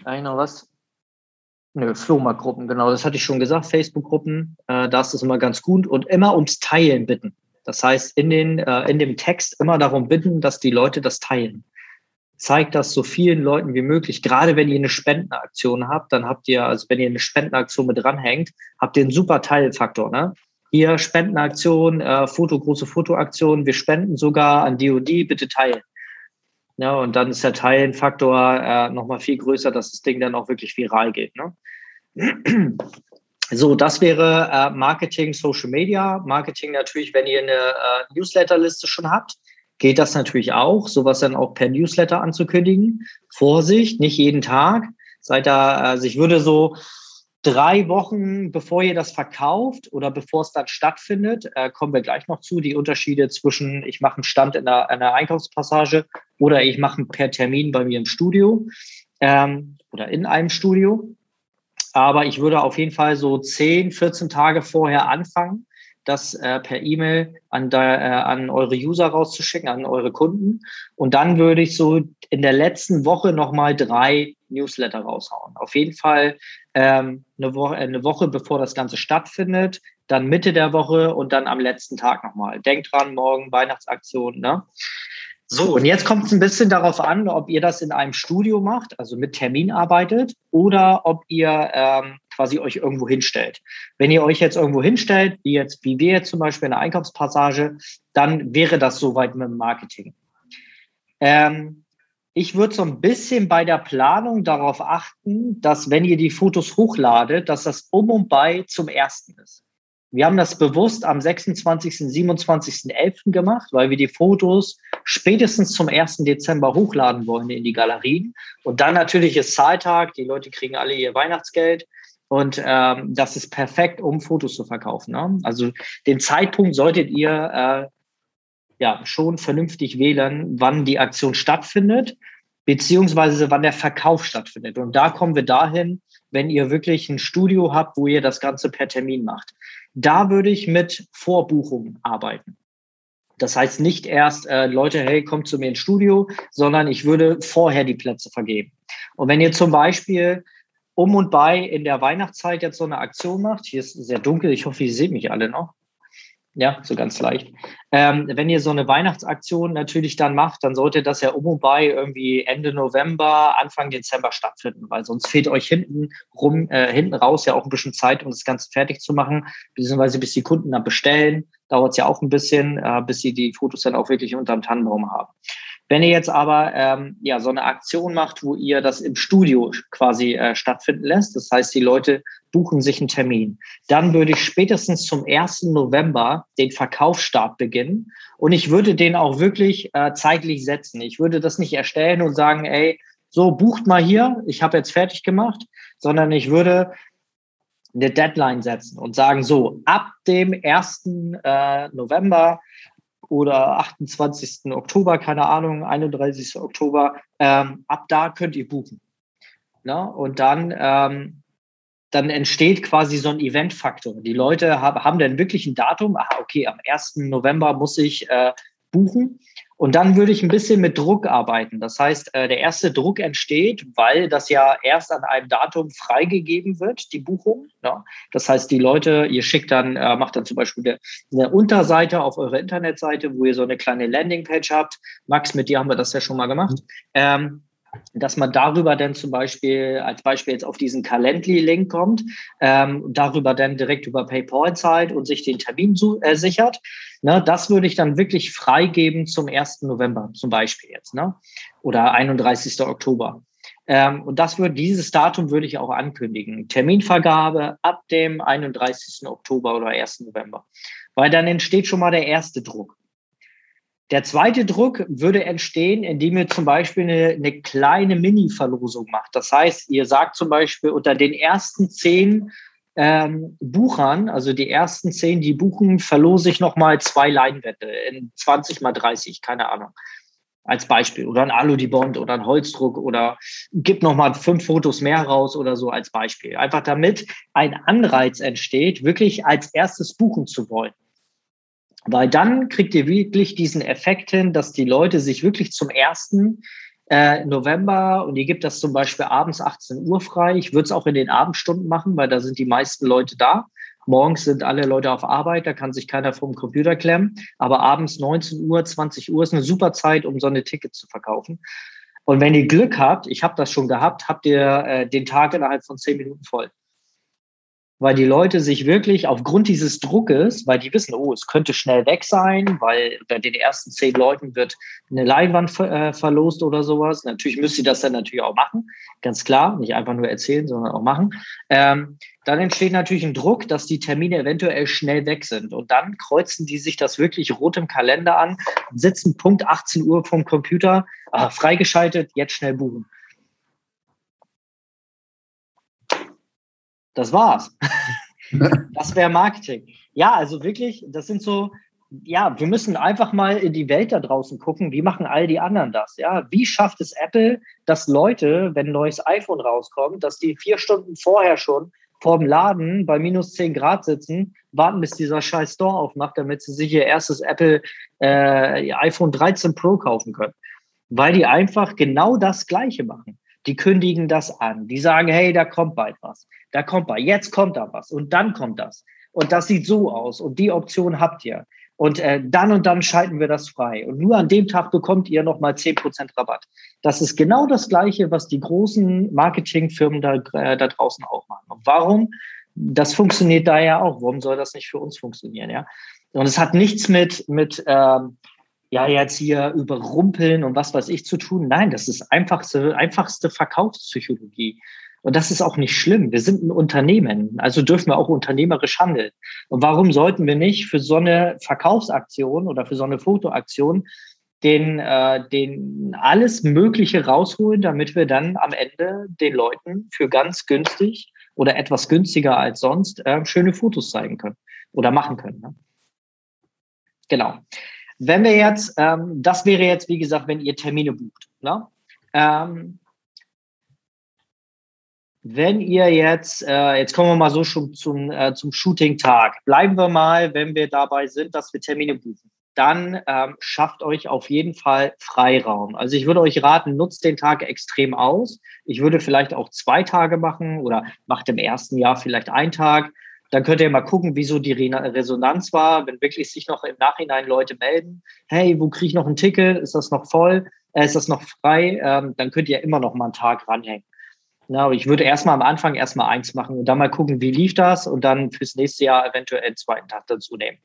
Flohmarktgruppen, genau, das hatte ich schon gesagt, Facebook-Gruppen, da ist es immer ganz gut und immer ums Teilen bitten. Das heißt, in dem Text immer darum bitten, dass die Leute das teilen. Zeigt das so vielen Leuten wie möglich. Gerade wenn ihr eine Spendenaktion habt, dann habt ihr, also wenn ihr eine Spendenaktion mit dranhängt, habt ihr einen super Teilfaktor. Ne? Hier Spendenaktion, große Fotoaktion, wir spenden sogar an die und die, bitte teilen. Ja, und dann ist der Teilenfaktor nochmal viel größer, dass das Ding dann auch wirklich viral geht. Ne? So, das wäre Marketing, Social Media. Marketing natürlich, wenn ihr eine Newsletterliste schon habt, geht das natürlich auch, sowas dann auch per Newsletter anzukündigen. Vorsicht, nicht jeden Tag. Ich würde so 3 Wochen, bevor ihr das verkauft oder bevor es dann stattfindet, kommen wir gleich noch zu, die Unterschiede zwischen, ich mache einen Stand in einer Einkaufspassage oder ich mache per Termin bei mir im Studio oder in einem Studio. Aber ich würde auf jeden Fall so 10, 14 Tage vorher anfangen, das per E-Mail an eure User rauszuschicken, an eure Kunden. Und dann würde ich so in der letzten Woche nochmal 3 Newsletter raushauen. Auf jeden Fall eine Woche, bevor das Ganze stattfindet, dann Mitte der Woche und dann am letzten Tag nochmal. Denkt dran, morgen Weihnachtsaktion, ne? So, und jetzt kommt es ein bisschen darauf an, ob ihr das in einem Studio macht, also mit Termin arbeitet, oder ob ihr quasi euch irgendwo hinstellt. Wenn ihr euch jetzt irgendwo hinstellt, wie wir jetzt zum Beispiel in der Einkaufspassage, dann wäre das soweit mit dem Marketing. Ich würde so ein bisschen bei der Planung darauf achten, dass wenn ihr die Fotos hochladet, dass das um und bei zum 1. ist. Wir haben das bewusst am 26., 27.11. gemacht, weil wir die Fotos spätestens zum 1. Dezember hochladen wollen in die Galerien. Und dann natürlich ist Zahltag, die Leute kriegen alle ihr Weihnachtsgeld. Und das ist perfekt, um Fotos zu verkaufen. Ne? Also den Zeitpunkt solltet ihr ja schon vernünftig wählen, wann die Aktion stattfindet, beziehungsweise wann der Verkauf stattfindet. Und da kommen wir dahin, wenn ihr wirklich ein Studio habt, wo ihr das Ganze per Termin macht. Da würde ich mit Vorbuchungen arbeiten. Das heißt nicht erst, Leute, hey, kommt zu mir ins Studio, sondern ich würde vorher die Plätze vergeben. Und wenn ihr zum Beispiel um und bei in der Weihnachtszeit jetzt so eine Aktion macht, hier ist sehr dunkel, ich hoffe, ihr seht mich alle noch. Ja, so ganz leicht. Wenn ihr so eine Weihnachtsaktion natürlich dann macht, dann sollte das ja um und bei irgendwie Ende November, Anfang Dezember stattfinden, weil sonst fehlt euch hinten raus ja auch ein bisschen Zeit, um das Ganze fertig zu machen, beziehungsweise bis die Kunden dann bestellen, dauert es ja auch ein bisschen, bis sie die Fotos dann auch wirklich unterm Tannenbaum haben. Wenn ihr jetzt aber so eine Aktion macht, wo ihr das im Studio quasi stattfinden lässt, das heißt, die Leute buchen sich einen Termin, dann würde ich spätestens zum 1. November den Verkaufsstart beginnen und ich würde den auch wirklich zeitlich setzen. Ich würde das nicht erstellen und sagen, ey, so bucht mal hier, ich habe jetzt fertig gemacht, sondern ich würde eine Deadline setzen und sagen, so, ab dem 1. November oder 28. Oktober, keine Ahnung, 31. Oktober, ab da könnt ihr buchen. Na? Und dann entsteht quasi so ein Eventfaktor. Die Leute haben dann wirklich ein Datum, okay, am 1. November muss ich buchen. Und dann würde ich ein bisschen mit Druck arbeiten. Das heißt, der erste Druck entsteht, weil das ja erst an einem Datum freigegeben wird, die Buchung. Ja? Das heißt, die Leute, ihr schickt dann, macht dann zum Beispiel eine Unterseite auf eurer Internetseite, wo ihr so eine kleine Landingpage habt. Max, mit dir haben wir das ja schon mal gemacht. Dass man darüber dann zum Beispiel, als Beispiel jetzt auf diesen Calendly-Link kommt, darüber dann direkt über PayPal zahlt und sich den Termin sichert. Ne, das würde ich dann wirklich freigeben zum 1. November zum Beispiel jetzt, ne? Oder 31. Oktober. Und dieses Datum würde ich auch ankündigen. Terminvergabe ab dem 31. Oktober oder 1. November. Weil dann entsteht schon mal der erste Druck. Der zweite Druck würde entstehen, indem ihr zum Beispiel eine kleine Mini-Verlosung macht. Das heißt, ihr sagt zum Beispiel unter den ersten 10 Buchern, also die ersten 10, die buchen, verlose ich nochmal 2 Leinwände in 20 mal 30, keine Ahnung, als Beispiel. Oder ein Alu-Dibond oder ein Holzdruck oder gib nochmal 5 Fotos mehr raus oder so als Beispiel. Einfach damit ein Anreiz entsteht, wirklich als erstes buchen zu wollen. Weil dann kriegt ihr wirklich diesen Effekt hin, dass die Leute sich wirklich zum 1. November, und ihr gebt das zum Beispiel abends 18 Uhr frei. Ich würde es auch in den Abendstunden machen, weil da sind die meisten Leute da. Morgens sind alle Leute auf Arbeit, da kann sich keiner vom Computer klemmen. Aber abends 19 Uhr, 20 Uhr ist eine super Zeit, um so eine Ticket zu verkaufen. Und wenn ihr Glück habt, ich habe das schon gehabt, habt ihr den Tag innerhalb von 10 Minuten voll. Weil die Leute sich wirklich aufgrund dieses Druckes, weil die wissen, oh, es könnte schnell weg sein, weil bei den ersten 10 Leuten wird eine Leinwand verlost oder sowas. Natürlich müsst ihr das dann natürlich auch machen, ganz klar, nicht einfach nur erzählen, sondern auch machen. Dann entsteht natürlich ein Druck, dass die Termine eventuell schnell weg sind. Und dann kreuzen die sich das wirklich rot im Kalender an, sitzen Punkt 18 Uhr vom Computer, freigeschaltet, jetzt schnell buchen. Das war's. Das wäre Marketing. Ja, also wirklich, das sind so, ja, wir müssen einfach mal in die Welt da draußen gucken, wie machen all die anderen das? Ja, wie schafft es Apple, dass Leute, wenn ein neues iPhone rauskommt, dass die 4 Stunden vorher schon vorm Laden bei minus 10 Grad sitzen, warten, bis dieser scheiß Store aufmacht, damit sie sich ihr erstes Apple iPhone 13 Pro kaufen können. Weil die einfach genau das Gleiche machen. Die kündigen das an. Die sagen, hey, da kommt bald was. Da kommt bald. Jetzt kommt da was. Und dann kommt das. Und das sieht so aus. Und die Option habt ihr. Und dann und dann schalten wir das frei. Und nur an dem Tag bekommt ihr nochmal 10% Rabatt. Das ist genau das Gleiche, was die großen Marketingfirmen da draußen auch machen. Und warum? Das funktioniert da ja auch. Warum soll das nicht für uns funktionieren? Ja? Und es hat nichts mit jetzt hier überrumpeln und was weiß ich zu tun. Nein, das ist einfachste Verkaufspsychologie. Und das ist auch nicht schlimm. Wir sind ein Unternehmen, also dürfen wir auch unternehmerisch handeln. Und warum sollten wir nicht für so eine Verkaufsaktion oder für so eine Fotoaktion den alles Mögliche rausholen, damit wir dann am Ende den Leuten für ganz günstig oder etwas günstiger als sonst schöne Fotos zeigen können oder machen können. Ne? Genau. Wenn wir jetzt, das wäre jetzt, wie gesagt, wenn ihr Termine bucht. Ne? Wenn ihr jetzt kommen wir mal so schon zum Shooting-Tag. Bleiben wir mal, wenn wir dabei sind, dass wir Termine buchen. Dann schafft euch auf jeden Fall Freiraum. Also ich würde euch raten, nutzt den Tag extrem aus. Ich würde vielleicht auch 2 Tage machen oder macht im ersten Jahr vielleicht 1 Tag. Dann könnt ihr mal gucken, wieso die Resonanz war, wenn wirklich sich noch im Nachhinein Leute melden. Hey, wo kriege ich noch ein Ticket? Ist das noch voll? Ist das noch frei? Dann könnt ihr immer noch mal einen Tag ranhängen. Na, aber ich würde erstmal am Anfang erstmal 1 machen und dann mal gucken, wie lief das und dann fürs nächste Jahr eventuell einen 2. Tag dazu nehmen.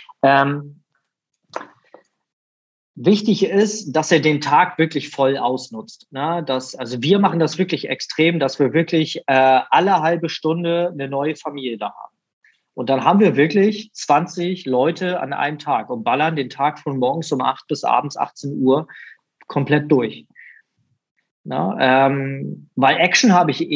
Wichtig ist, dass ihr den Tag wirklich voll ausnutzt. Ne? Also wir machen das wirklich extrem, dass wir wirklich alle halbe Stunde eine neue Familie da haben. Und dann haben wir wirklich 20 Leute an einem Tag und ballern den Tag von morgens um 8 bis abends 18 Uhr komplett durch. Na, weil Action habe ich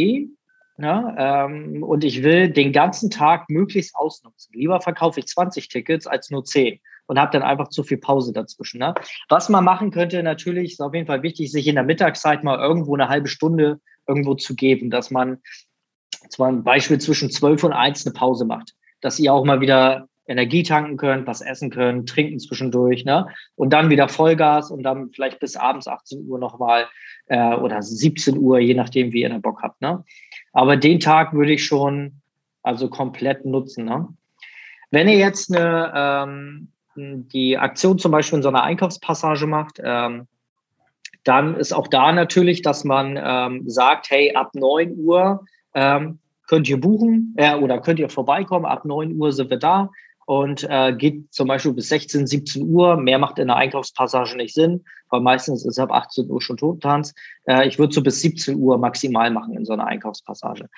und ich will den ganzen Tag möglichst ausnutzen. Lieber verkaufe ich 20 Tickets als nur 10 und habe dann einfach zu viel Pause dazwischen. Ne? Was man machen könnte, natürlich ist auf jeden Fall wichtig, sich in der Mittagszeit mal irgendwo eine halbe Stunde irgendwo zu geben, dass man zum Beispiel zwischen 12 und 1 eine Pause macht, dass ihr auch mal wieder Energie tanken könnt, was essen könnt, trinken zwischendurch, ne? Und dann wieder Vollgas und dann vielleicht bis abends 18 Uhr nochmal oder 17 Uhr, je nachdem, wie ihr da Bock habt, ne? Aber den Tag würde ich schon also komplett nutzen, ne? Wenn ihr jetzt die Aktion zum Beispiel in so einer Einkaufspassage macht, dann ist auch da natürlich, dass man sagt, hey, ab 9 Uhr könnt ihr buchen oder könnt ihr vorbeikommen, ab 9 Uhr sind wir da und geht zum Beispiel bis 16, 17 Uhr. Mehr macht in der Einkaufspassage nicht Sinn, weil meistens ist ab 18 Uhr schon Totentanz. Ich würde so bis 17 Uhr maximal machen in so einer Einkaufspassage.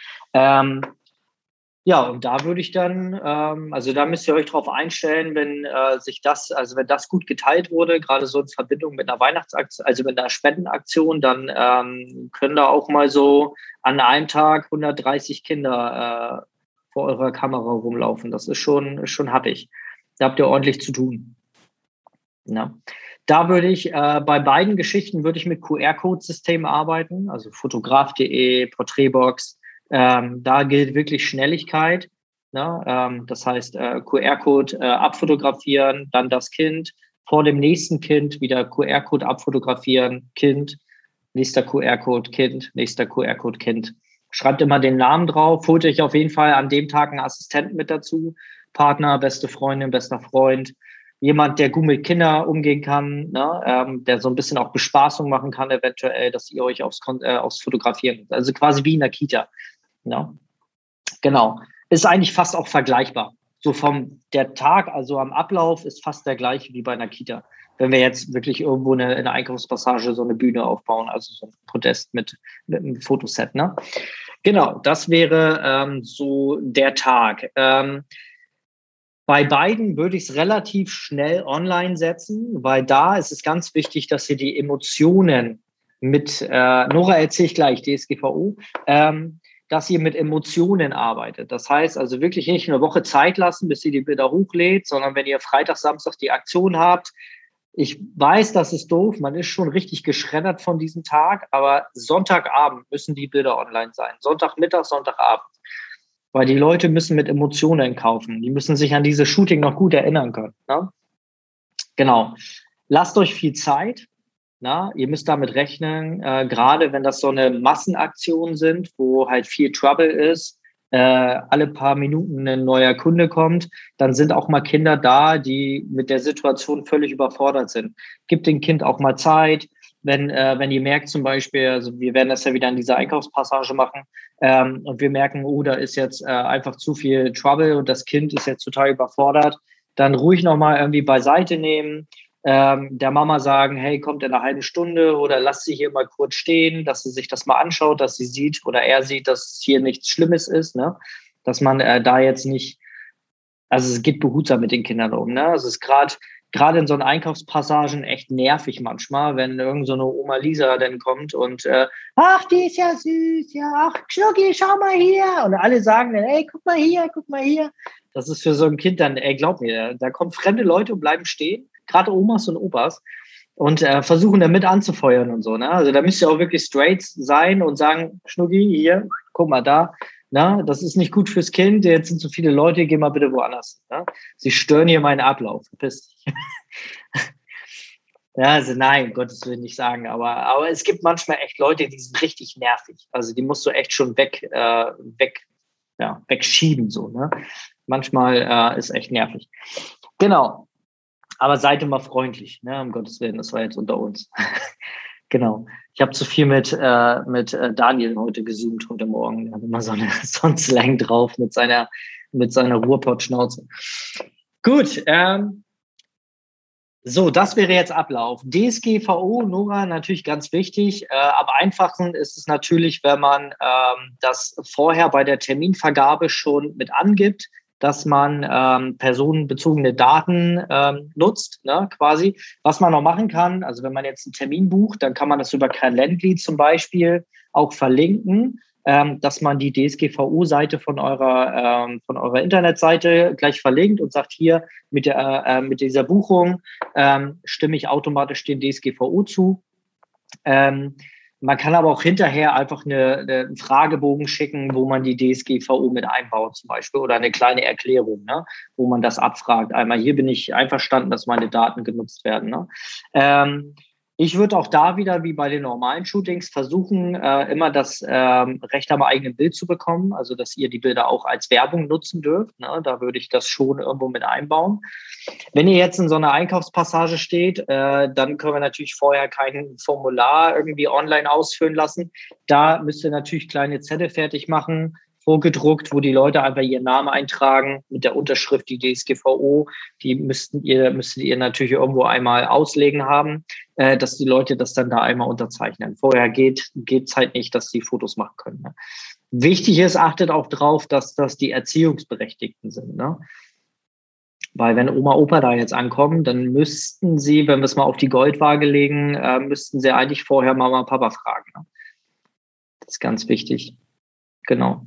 Ja, und da würde ich dann, also da müsst ihr euch drauf einstellen, wenn wenn das gut geteilt wurde, gerade so in Verbindung mit einer Weihnachtsaktion, also mit einer Spendenaktion, dann können da auch mal so an einem Tag 130 Kinder vor eurer Kamera rumlaufen. Das ist schon happig. Da habt ihr ordentlich zu tun. Ja. Da würde ich, bei beiden Geschichten würde ich mit QR-Code-Systemen arbeiten, also fotograf.de, Porträtbox. Da gilt wirklich Schnelligkeit. Ne? Das heißt, QR-Code abfotografieren, dann das Kind, vor dem nächsten Kind wieder QR-Code abfotografieren, Kind, nächster QR-Code, Kind, nächster QR-Code, Kind. Schreibt immer den Namen drauf, holt euch auf jeden Fall an dem Tag einen Assistenten mit dazu, Partner, beste Freundin, bester Freund, jemand, der gut mit Kindern umgehen kann, ne? Der so ein bisschen auch Bespaßung machen kann, eventuell, dass ihr euch aufs Fotografieren, also quasi wie in der Kita. Ja, genau. Ist eigentlich fast auch vergleichbar. So der Tag, also am Ablauf, ist fast der gleiche wie bei einer Kita. Wenn wir jetzt wirklich irgendwo in der Einkaufspassage so eine Bühne aufbauen, also so ein Podest mit einem Fotoset, ne? Genau, das wäre so der Tag. Bei beiden würde ich es relativ schnell online setzen, weil da ist es ganz wichtig, dass ihr die Emotionen mit, Nora erzählt gleich, DSGVO, dass ihr mit Emotionen arbeitet. Das heißt also wirklich nicht eine Woche Zeit lassen, bis ihr die Bilder hochlädt, sondern wenn ihr Freitag, Samstag die Aktion habt. Ich weiß, das ist doof, man ist schon richtig geschreddert von diesem Tag, aber Sonntagabend müssen die Bilder online sein. Sonntagmittag, Sonntagabend. Weil die Leute müssen mit Emotionen kaufen. Die müssen sich an dieses Shooting noch gut erinnern können. Ne? Genau. Lasst euch viel Zeit. Na, ihr müsst damit rechnen, gerade wenn das so eine Massenaktion sind, wo halt viel Trouble ist, alle paar Minuten ein neuer Kunde kommt, dann sind auch mal Kinder da, die mit der Situation völlig überfordert sind. Gebt dem Kind auch mal Zeit. Wenn ihr merkt zum Beispiel, also wir werden das ja wieder in dieser Einkaufspassage machen, und wir merken, oh, da ist jetzt einfach zu viel Trouble und das Kind ist jetzt total überfordert, dann ruhig nochmal irgendwie beiseite nehmen, der Mama sagen, hey, kommt in einer halben Stunde oder lasst sie hier mal kurz stehen, dass sie sich das mal anschaut, dass sie sieht oder er sieht, dass hier nichts Schlimmes ist, ne? Dass man da jetzt nicht, also es geht behutsam mit den Kindern um, ne? Also es ist gerade in so einen Einkaufspassagen echt nervig manchmal, wenn irgend so eine Oma Lisa dann kommt und ach, die ist ja süß, ja, ach, Schnucki, schau mal hier. Und alle sagen dann, ey, guck mal hier, guck mal hier. Das ist für so ein Kind dann, ey, glaub mir, da kommen fremde Leute und bleiben stehen. gerade Omas und Opas, und versuchen damit anzufeuern und so. Ne? Also da müsst ihr auch wirklich straight sein und sagen, Schnucki, hier, guck mal da, na, das ist nicht gut fürs Kind, jetzt sind so viele Leute, geh mal bitte woanders. Ne? Sie stören hier meinen Ablauf, verpiss dich. Ja, also nein, Gottes Willen nicht sagen, aber es gibt manchmal echt Leute, die sind richtig nervig. Also die musst du echt schon wegschieben, so, ne? Manchmal ist echt nervig. Genau. Aber seid immer freundlich, ne? Um Gottes Willen, das war jetzt unter uns. Genau. Ich habe zu viel mit Daniel heute gezoomt heute Morgen. Er hat immer so einen Slang drauf mit seiner Ruhrpott-Schnauze. Gut, so, das wäre jetzt Ablauf. DSGVO, Nora, natürlich ganz wichtig. Am einfachsten ist es natürlich, wenn man das vorher bei der Terminvergabe schon mit angibt, dass man personenbezogene Daten nutzt, ne, quasi. Was man noch machen kann, also wenn man jetzt einen Termin bucht, dann kann man das über Calendly zum Beispiel auch verlinken, dass man die DSGVO-Seite von eurer Internetseite gleich verlinkt und sagt, hier mit dieser Buchung stimme ich automatisch den DSGVO zu. Man kann aber auch hinterher einfach einen Fragebogen schicken, wo man die DSGVO mit einbaut zum Beispiel oder eine kleine Erklärung, ne, wo man das abfragt. Einmal, hier bin ich einverstanden, dass meine Daten genutzt werden. Ne. Ich würde auch da wieder, wie bei den normalen Shootings, versuchen, immer das Recht am eigenen Bild zu bekommen, also dass ihr die Bilder auch als Werbung nutzen dürft. Ne? Da würde ich das schon irgendwo mit einbauen. Wenn ihr jetzt in so einer Einkaufspassage steht, dann können wir natürlich vorher kein Formular irgendwie online ausfüllen lassen. Da müsst ihr natürlich kleine Zettel fertig machen, vorgedruckt, wo die Leute einfach ihren Namen eintragen mit der Unterschrift, die DSGVO. Die müsstet ihr natürlich irgendwo einmal auslegen haben, dass die Leute das dann da einmal unterzeichnen. Vorher geht's halt nicht, dass die Fotos machen können. Ne? Wichtig ist, achtet auch drauf, dass das die Erziehungsberechtigten sind. Ne? Weil wenn Oma, Opa da jetzt ankommen, dann müssten sie, wenn wir es mal auf die Goldwaage legen, müssten sie eigentlich vorher Mama und Papa fragen. Ne? Das ist ganz wichtig. Genau.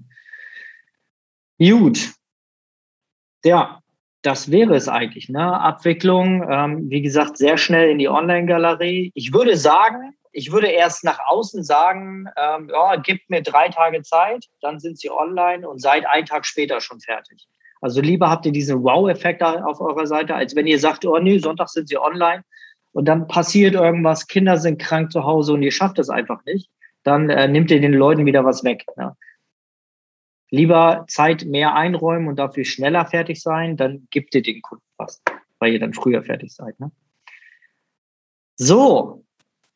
Gut. Ja, das wäre es eigentlich. Ne? Abwicklung, wie gesagt, sehr schnell in die Online-Galerie. Ich würde erst nach außen sagen, ja, gebt mir 3 Tage Zeit, dann sind sie online und seid einen Tag später schon fertig. Also lieber habt ihr diesen Wow-Effekt auf eurer Seite, als wenn ihr sagt, oh nee, Sonntag sind sie online und dann passiert irgendwas, Kinder sind krank zu Hause und ihr schafft es einfach nicht. Dann nimmt ihr den Leuten wieder was weg. Ne? Lieber Zeit mehr einräumen und dafür schneller fertig sein, dann gebt ihr den Kunden was, weil ihr dann früher fertig seid. Ne? So.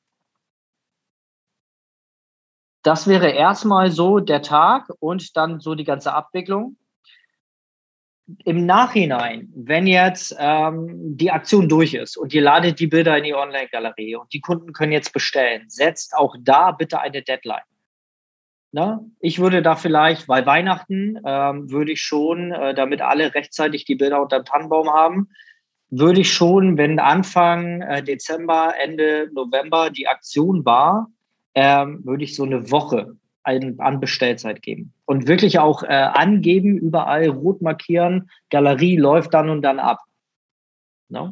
Das wäre erstmal so der Tag und dann so die ganze Abwicklung. Im Nachhinein, wenn jetzt die Aktion durch ist und ihr ladet die Bilder in die Online-Galerie und die Kunden können jetzt bestellen, setzt auch da bitte eine Deadline. Na, ich würde da vielleicht, weil Weihnachten würde ich schon, damit alle rechtzeitig die Bilder unter dem Tannenbaum haben, würde ich schon, wenn Anfang Dezember, Ende November die Aktion war, würde ich so eine Woche an Bestellzeit geben. Und wirklich auch angeben, überall rot markieren, Galerie läuft dann und dann ab. No?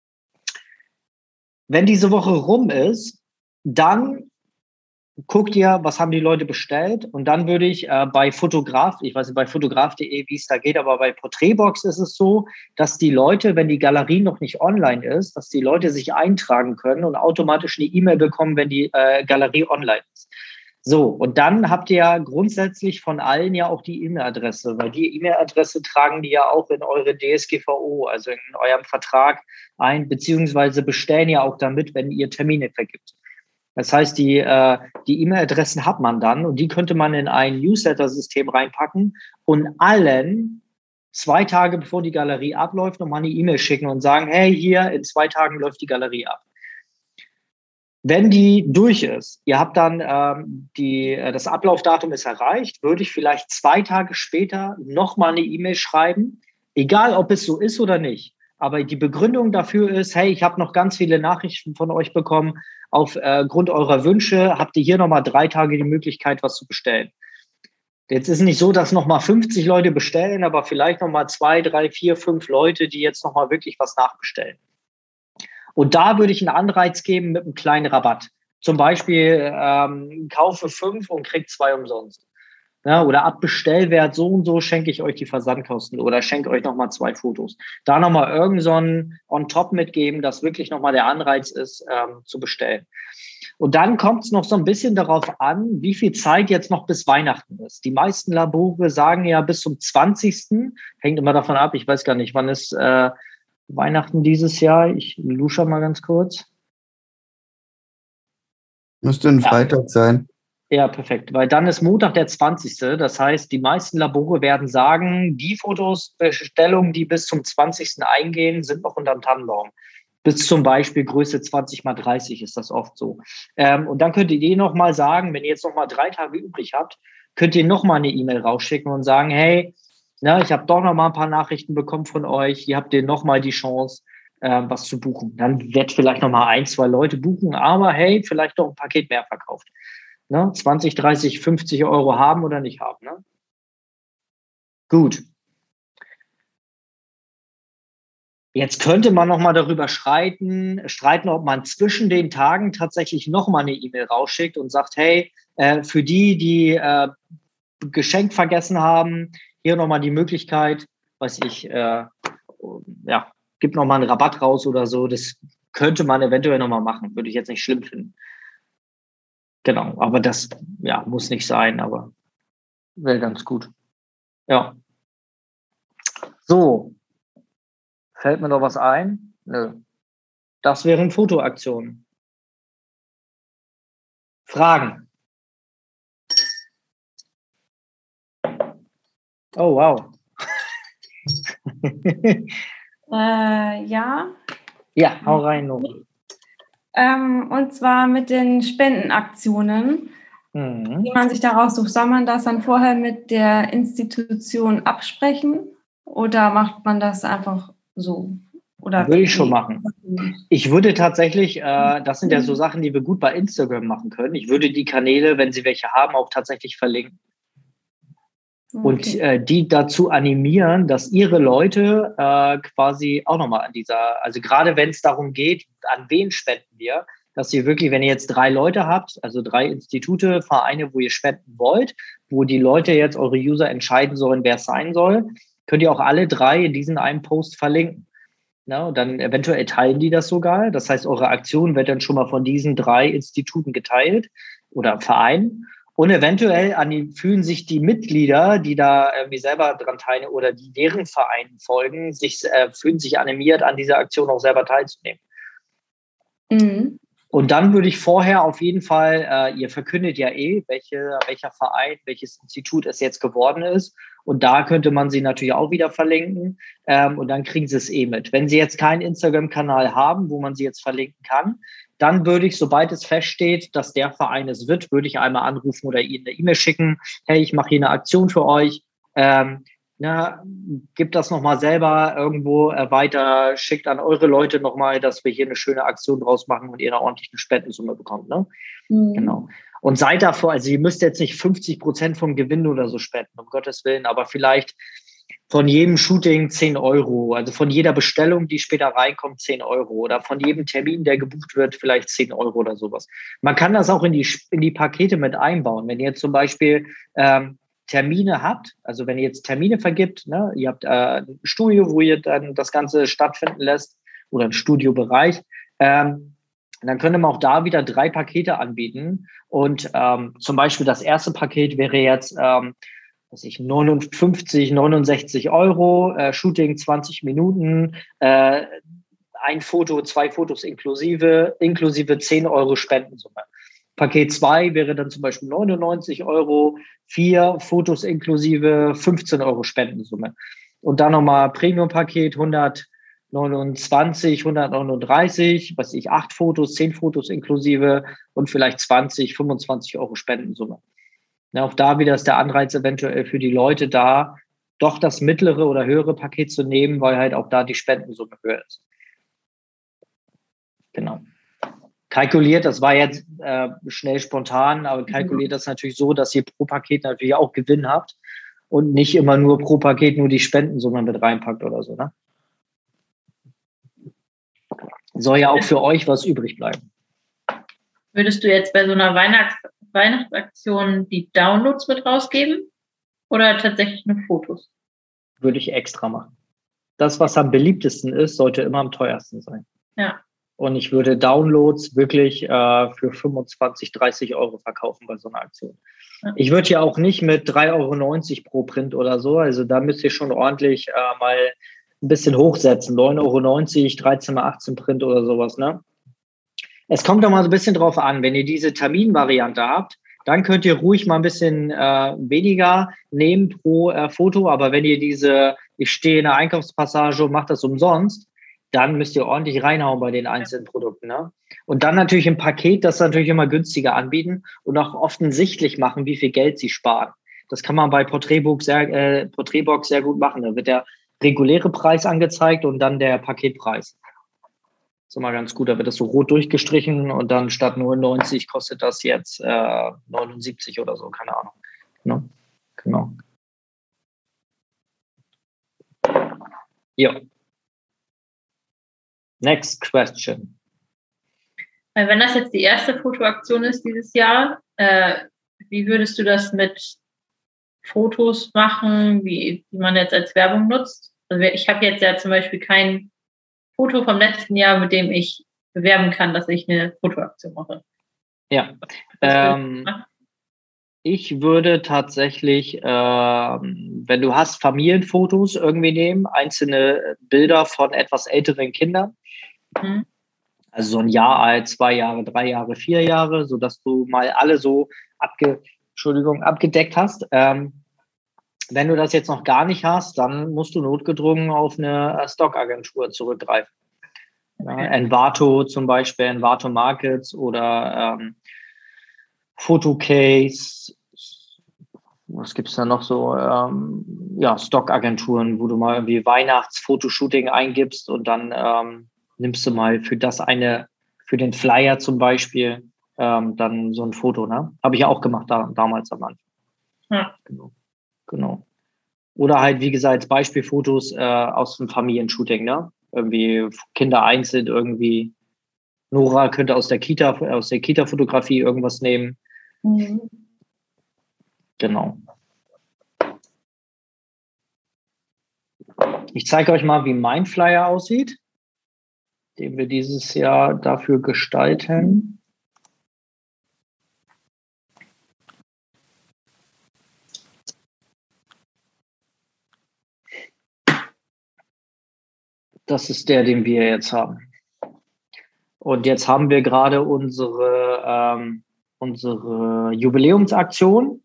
Wenn diese Woche rum ist, dann guckt ihr, was haben die Leute bestellt und dann würde ich bei Fotograf, ich weiß nicht, bei fotograf.de, wie es da geht, aber bei Porträtbox ist es so, dass die Leute, wenn die Galerie noch nicht online ist, dass die Leute sich eintragen können und automatisch eine E-Mail bekommen, wenn die Galerie online ist. So, und dann habt ihr ja grundsätzlich von allen ja auch die E-Mail-Adresse, weil die E-Mail-Adresse tragen die ja auch in eure DSGVO, also in eurem Vertrag ein, beziehungsweise bestellen ja auch damit, wenn ihr Termine vergibt. Das heißt, die E-Mail-Adressen hat man dann und die könnte man in ein Newsletter-System reinpacken und allen 2 Tage bevor die Galerie abläuft, nochmal eine E-Mail schicken und sagen, hey, hier, in 2 Tagen läuft die Galerie ab. Wenn die durch ist, ihr habt dann das Ablaufdatum ist erreicht, würde ich vielleicht 2 Tage später nochmal eine E-Mail schreiben, egal ob es so ist oder nicht. Aber die Begründung dafür ist, hey, ich habe noch ganz viele Nachrichten von euch bekommen. Aufgrund eurer Wünsche habt ihr hier nochmal 3 Tage die Möglichkeit, was zu bestellen. Jetzt ist nicht so, dass nochmal 50 Leute bestellen, aber vielleicht nochmal 2, 3, 4, 5 Leute, die jetzt nochmal wirklich was nachbestellen. Und da würde ich einen Anreiz geben mit einem kleinen Rabatt. Zum Beispiel kaufe 5 und krieg 2 umsonst. Ja, oder ab Bestellwert so und so schenke ich euch die Versandkosten oder schenke euch nochmal 2 Fotos. Da nochmal irgend so ein on-top mitgeben, dass wirklich nochmal der Anreiz ist, zu bestellen. Und dann kommt es noch so ein bisschen darauf an, wie viel Zeit jetzt noch bis Weihnachten ist. Die meisten Labore sagen ja bis zum 20. Hängt immer davon ab, ich weiß gar nicht, wann ist Weihnachten dieses Jahr. Ich lusche mal ganz kurz. Müsste ein Freitag sein. Ja, perfekt, weil dann ist Montag der 20. Das heißt, die meisten Labore werden sagen, die Bestellungen, die bis zum 20. eingehen, sind noch unterm Tannenbaum. Bis zum Beispiel Größe 20 mal 30 ist das oft so. Und dann könnt ihr nochmal sagen, wenn ihr jetzt nochmal 3 Tage übrig habt, könnt ihr nochmal eine E-Mail rausschicken und sagen, hey, ich habe doch nochmal ein paar Nachrichten bekommen von euch, hier habt ihr nochmal die Chance, was zu buchen. Dann wird vielleicht nochmal 1, 2 Leute buchen, aber hey, vielleicht doch ein Paket mehr verkauft. 20, 30, 50 Euro haben oder nicht haben. Ne? Gut. Jetzt könnte man nochmal darüber streiten, ob man zwischen den Tagen tatsächlich nochmal eine E-Mail rausschickt und sagt, hey, für die Geschenk vergessen haben, hier nochmal die Möglichkeit, gibt nochmal einen Rabatt raus oder so. Das könnte man eventuell nochmal machen. Würde ich jetzt nicht schlimm finden. Genau, aber das muss nicht sein, aber wäre ganz gut. Ja. So. Fällt mir noch was ein? Nö. Das wären Fotoaktionen. Fragen? Oh, wow. Ja. Ja, hau rein, Nori. Und zwar mit den Spendenaktionen, die man sich da raussucht. Soll man das dann vorher mit der Institution absprechen oder macht man das einfach so? Oder würde ich schon machen. Ich würde tatsächlich, das sind ja so Sachen, die wir gut bei Instagram machen können. Ich würde die Kanäle, wenn sie welche haben, auch tatsächlich verlinken. Okay. Und die dazu animieren, dass ihre Leute quasi auch nochmal also gerade wenn es darum geht, an wen spenden wir, dass ihr wirklich, wenn ihr jetzt 3 Leute habt, also 3 Institute, Vereine, wo ihr spenden wollt, wo die Leute jetzt, eure User entscheiden sollen, wer es sein soll, könnt ihr auch alle 3 in diesen einen Post verlinken. Na, und dann eventuell teilen die das sogar. Das heißt, eure Aktion wird dann schon mal von diesen 3 Instituten geteilt oder Vereinen. Und eventuell fühlen sich die Mitglieder, die da irgendwie selber dran teilnehmen oder die deren Vereinen folgen, fühlen sich animiert, an dieser Aktion auch selber teilzunehmen. Mhm. Und dann würde ich vorher auf jeden Fall, ihr verkündet ja welcher Verein, welches Institut es jetzt geworden ist. Und da könnte man sie natürlich auch wieder verlinken. Und dann kriegen sie es mit. Wenn sie jetzt keinen Instagram-Kanal haben, wo man sie jetzt verlinken kann, dann würde ich, sobald es feststeht, dass der Verein es wird, würde ich einmal anrufen oder ihnen eine E-Mail schicken. Hey, ich mache hier eine Aktion für euch. Gebt das nochmal selber irgendwo weiter, schickt an eure Leute nochmal, dass wir hier eine schöne Aktion draus machen und ihr eine ordentliche Spendensumme bekommt. Ne? Mhm. Genau. Und seid davor, also ihr müsst jetzt nicht 50% vom Gewinn oder so spenden, um Gottes Willen, aber vielleicht von jedem Shooting 10 Euro, also von jeder Bestellung, die später reinkommt, 10 Euro oder von jedem Termin, der gebucht wird, vielleicht 10 Euro oder sowas. Man kann das auch in die Pakete mit einbauen. Wenn ihr zum Beispiel Termine habt, also wenn ihr jetzt Termine vergibt, ne, ihr habt ein Studio, wo ihr dann das Ganze stattfinden lässt oder ein Studiobereich, dann könnte man auch da wieder 3 Pakete anbieten und zum Beispiel das erste Paket wäre jetzt 59, 69 Euro, Shooting 20 Minuten, ein Foto, 2 Fotos inklusive 10 Euro Spendensumme. Paket 2 wäre dann zum Beispiel 99 Euro, 4 Fotos inklusive 15 Euro Spendensumme. Und dann nochmal Premium-Paket 129, 139, 8 Fotos, 10 Fotos inklusive und vielleicht 20, 25 Euro Spendensumme. Ja, auch da wieder ist der Anreiz eventuell für die Leute da, doch das mittlere oder höhere Paket zu nehmen, weil halt auch da die Spendensumme höher ist. Genau. Kalkuliert, das war jetzt schnell spontan, aber kalkuliert das natürlich so, dass ihr pro Paket natürlich auch Gewinn habt und nicht immer nur pro Paket nur die Spendensumme mit reinpackt oder so, ne? Soll ja auch für euch was übrig bleiben. Würdest du jetzt bei so einer Weihnachtsaktion die Downloads mit rausgeben oder tatsächlich nur Fotos? Würde ich extra machen. Das, was am beliebtesten ist, sollte immer am teuersten sein. Ja. Und ich würde Downloads wirklich für 25, 30 Euro verkaufen bei so einer Aktion. Ja. Ich würde ja auch nicht mit 3,90 Euro pro Print oder so, also da müsst ihr schon ordentlich mal ein bisschen hochsetzen. 9,90 Euro, 13 mal 18 Print oder sowas, ne? Es kommt doch mal so ein bisschen drauf an, wenn ihr diese Terminvariante habt, dann könnt ihr ruhig mal ein bisschen weniger nehmen pro Foto, aber wenn ihr ich stehe in der Einkaufspassage und mache das umsonst, dann müsst ihr ordentlich reinhauen bei den einzelnen Produkten. Ne? Und dann natürlich im Paket das natürlich immer günstiger anbieten und auch offensichtlich machen, wie viel Geld sie sparen. Das kann man bei Porträtbox sehr gut machen. Da wird der reguläre Preis angezeigt und dann der Paketpreis. Das ist immer ganz gut. Da wird das so rot durchgestrichen und dann statt 99 kostet das jetzt 79 oder so, keine Ahnung. Ne? Genau. Ja. Next question. Wenn das jetzt die erste Fotoaktion ist dieses Jahr, wie würdest du das mit Fotos machen, wie man jetzt als Werbung nutzt? Also ich habe jetzt ja zum Beispiel kein Foto vom letzten Jahr, mit dem ich bewerben kann, dass ich eine Fotoaktion mache. Ja, ich würde tatsächlich, wenn du hast, Familienfotos irgendwie nehmen, einzelne Bilder von etwas älteren Kindern. Mhm. Also so ein Jahr alt, 2 Jahre, 3 Jahre, 4 Jahre, sodass du mal alle so abgedeckt hast. Wenn du das jetzt noch gar nicht hast, dann musst du notgedrungen auf eine Stockagentur zurückgreifen. Okay. Envato zum Beispiel, Envato Markets oder Photocase. Was gibt es da noch so? Stockagenturen, wo du mal irgendwie Weihnachtsfotoshooting eingibst und dann nimmst du mal für den Flyer zum Beispiel dann so ein Foto. Ne? Habe ich ja auch gemacht damals am Anfang. Ja. Genau. Oder halt, wie gesagt, Beispielfotos aus dem Familienshooting, ne? Irgendwie Kinder einzeln, irgendwie Nora könnte aus der Kita-Fotografie irgendwas nehmen. Mhm. Genau. Ich zeige euch mal, wie mein Flyer aussieht, den wir dieses Jahr dafür gestalten. Das ist der, den wir jetzt haben. Und jetzt haben wir gerade unsere Jubiläumsaktion.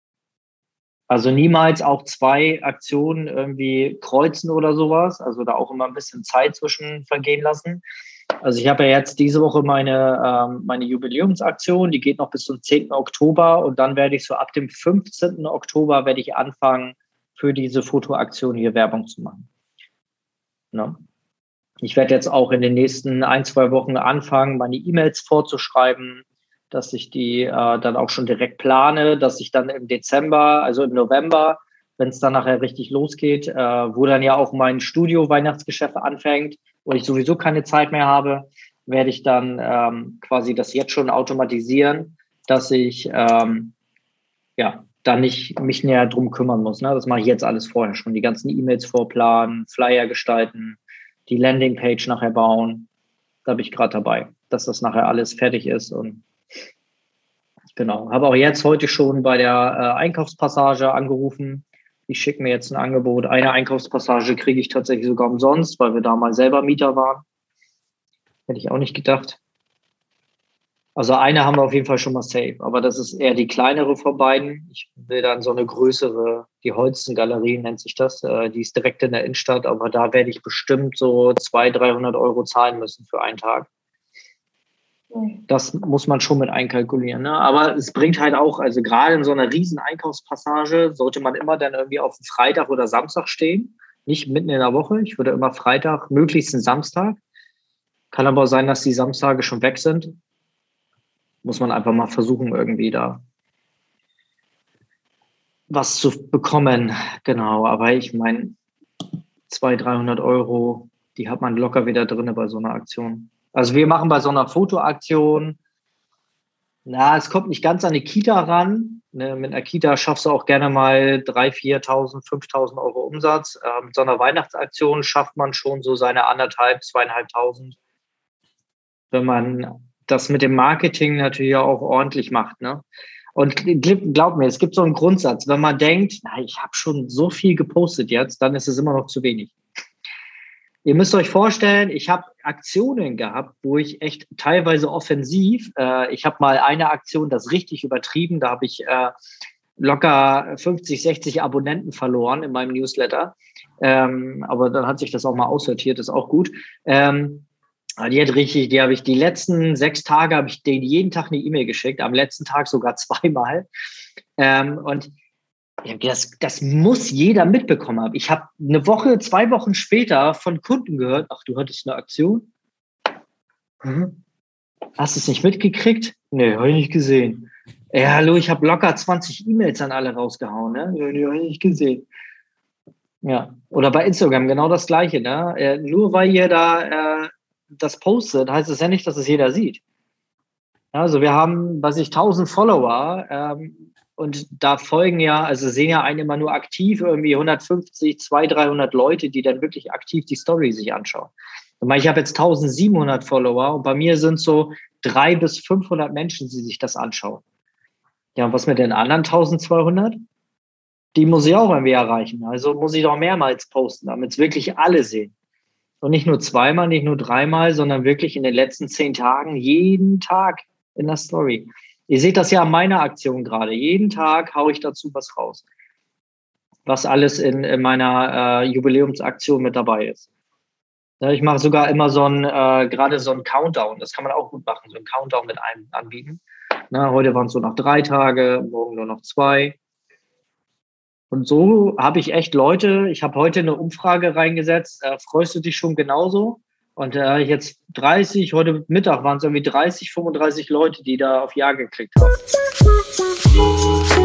Also niemals auch 2 Aktionen irgendwie kreuzen oder sowas. Also da auch immer ein bisschen Zeit zwischen vergehen lassen. Also ich habe ja jetzt diese Woche meine Jubiläumsaktion, die geht noch bis zum 10. Oktober und dann werde ich so ab dem 15. Oktober werde ich anfangen, für diese Fotoaktion hier Werbung zu machen. Ne? Ich werde jetzt auch in den nächsten 1-2 Wochen anfangen, meine E-Mails vorzuschreiben, dass ich die dann auch schon direkt plane, dass ich dann im Dezember, also im November, wenn es dann nachher richtig losgeht, wo dann ja auch mein Studio-Weihnachtsgeschäft anfängt und ich sowieso keine Zeit mehr habe, werde ich dann quasi das jetzt schon automatisieren, dass ich dann nicht mich näher drum kümmern muss. Ne? Das mache ich jetzt alles vorher schon. Die ganzen E-Mails vorplanen, Flyer gestalten, die Landingpage nachher bauen. Da bin ich gerade dabei, dass das nachher alles fertig ist. Und genau, habe auch jetzt heute schon bei der Einkaufspassage angerufen. Ich schicke mir jetzt ein Angebot. Eine Einkaufspassage kriege ich tatsächlich sogar umsonst, weil wir da mal selber Mieter waren. Hätte ich auch nicht gedacht. Also eine haben wir auf jeden Fall schon mal safe, aber das ist eher die kleinere von beiden. Ich will dann so eine größere, die Holsten-Galerie nennt sich das, die ist direkt in der Innenstadt, aber da werde ich bestimmt so 200-300 Euro zahlen müssen für einen Tag. Das muss man schon mit einkalkulieren. Ne? Aber es bringt halt auch, also gerade in so einer riesen Einkaufspassage sollte man immer dann irgendwie auf Freitag oder Samstag stehen, nicht mitten in der Woche. Ich würde immer Freitag, möglichst einen Samstag. Kann aber auch sein, dass die Samstage schon weg sind. Muss man einfach mal versuchen, irgendwie da was zu bekommen. Genau, aber ich meine, 200-300 Euro, die hat man locker wieder drin bei so einer Aktion. Also wir machen bei so einer Fotoaktion, es kommt nicht ganz an die Kita ran. Ne, mit einer Kita schaffst du auch gerne mal 3.000, 4.000, 5.000 Euro Umsatz. Mit so einer Weihnachtsaktion schafft man schon so seine 1.500, 2.500. Wenn man das mit dem Marketing natürlich auch ordentlich macht. Ne? Und glaub mir, es gibt so einen Grundsatz. Wenn man denkt, ich habe schon so viel gepostet jetzt, dann ist es immer noch zu wenig. Ihr müsst euch vorstellen, ich habe Aktionen gehabt, wo ich echt teilweise offensiv, ich habe mal eine Aktion, das richtig übertrieben, da habe ich locker 50, 60 Abonnenten verloren in meinem Newsletter. Aber dann hat sich das auch mal aussortiert, ist auch gut. Die habe ich die letzten 6 Tage, habe ich denen jeden Tag eine E-Mail geschickt, am letzten Tag sogar 2-mal. Und das muss jeder mitbekommen haben. Ich habe 2 Wochen später von Kunden gehört, ach, du hattest eine Aktion? Hast du es nicht mitgekriegt? Nee, habe ich nicht gesehen. Ja, hallo, ich habe locker 20 E-Mails an alle rausgehauen. Ne? Nee, habe ich nicht gesehen. Ja, oder bei Instagram genau das Gleiche. Ne? Nur weil ihr da das postet, heißt es ja nicht, dass es jeder sieht. Also wir haben, 1.000 Follower, und da folgen sehen ja einen immer nur aktiv, irgendwie 150, 200, 300 Leute, die dann wirklich aktiv die Story sich anschauen. Ich habe jetzt 1.700 Follower und bei mir sind so 300 bis 500 Menschen, die sich das anschauen. Ja, und was mit den anderen 1.200? Die muss ich auch irgendwie erreichen. Also muss ich doch mehrmals posten, damit es wirklich alle sehen. Und nicht nur 2-mal, nicht nur 3-mal, sondern wirklich in den letzten 10 Tagen, jeden Tag in der Story. Ihr seht das ja an meiner Aktion gerade. Jeden Tag haue ich dazu was raus. Was alles in meiner Jubiläumsaktion mit dabei ist. Ja, ich mache sogar immer gerade so einen Countdown. Das kann man auch gut machen, so einen Countdown mit einem anbieten. Heute waren es so noch 3 Tage, morgen nur noch 2. Und so habe ich echt Leute, ich habe heute eine Umfrage reingesetzt, freust du dich schon genauso? Und jetzt heute Mittag waren es irgendwie 30, 35 Leute, die da auf Ja geklickt haben.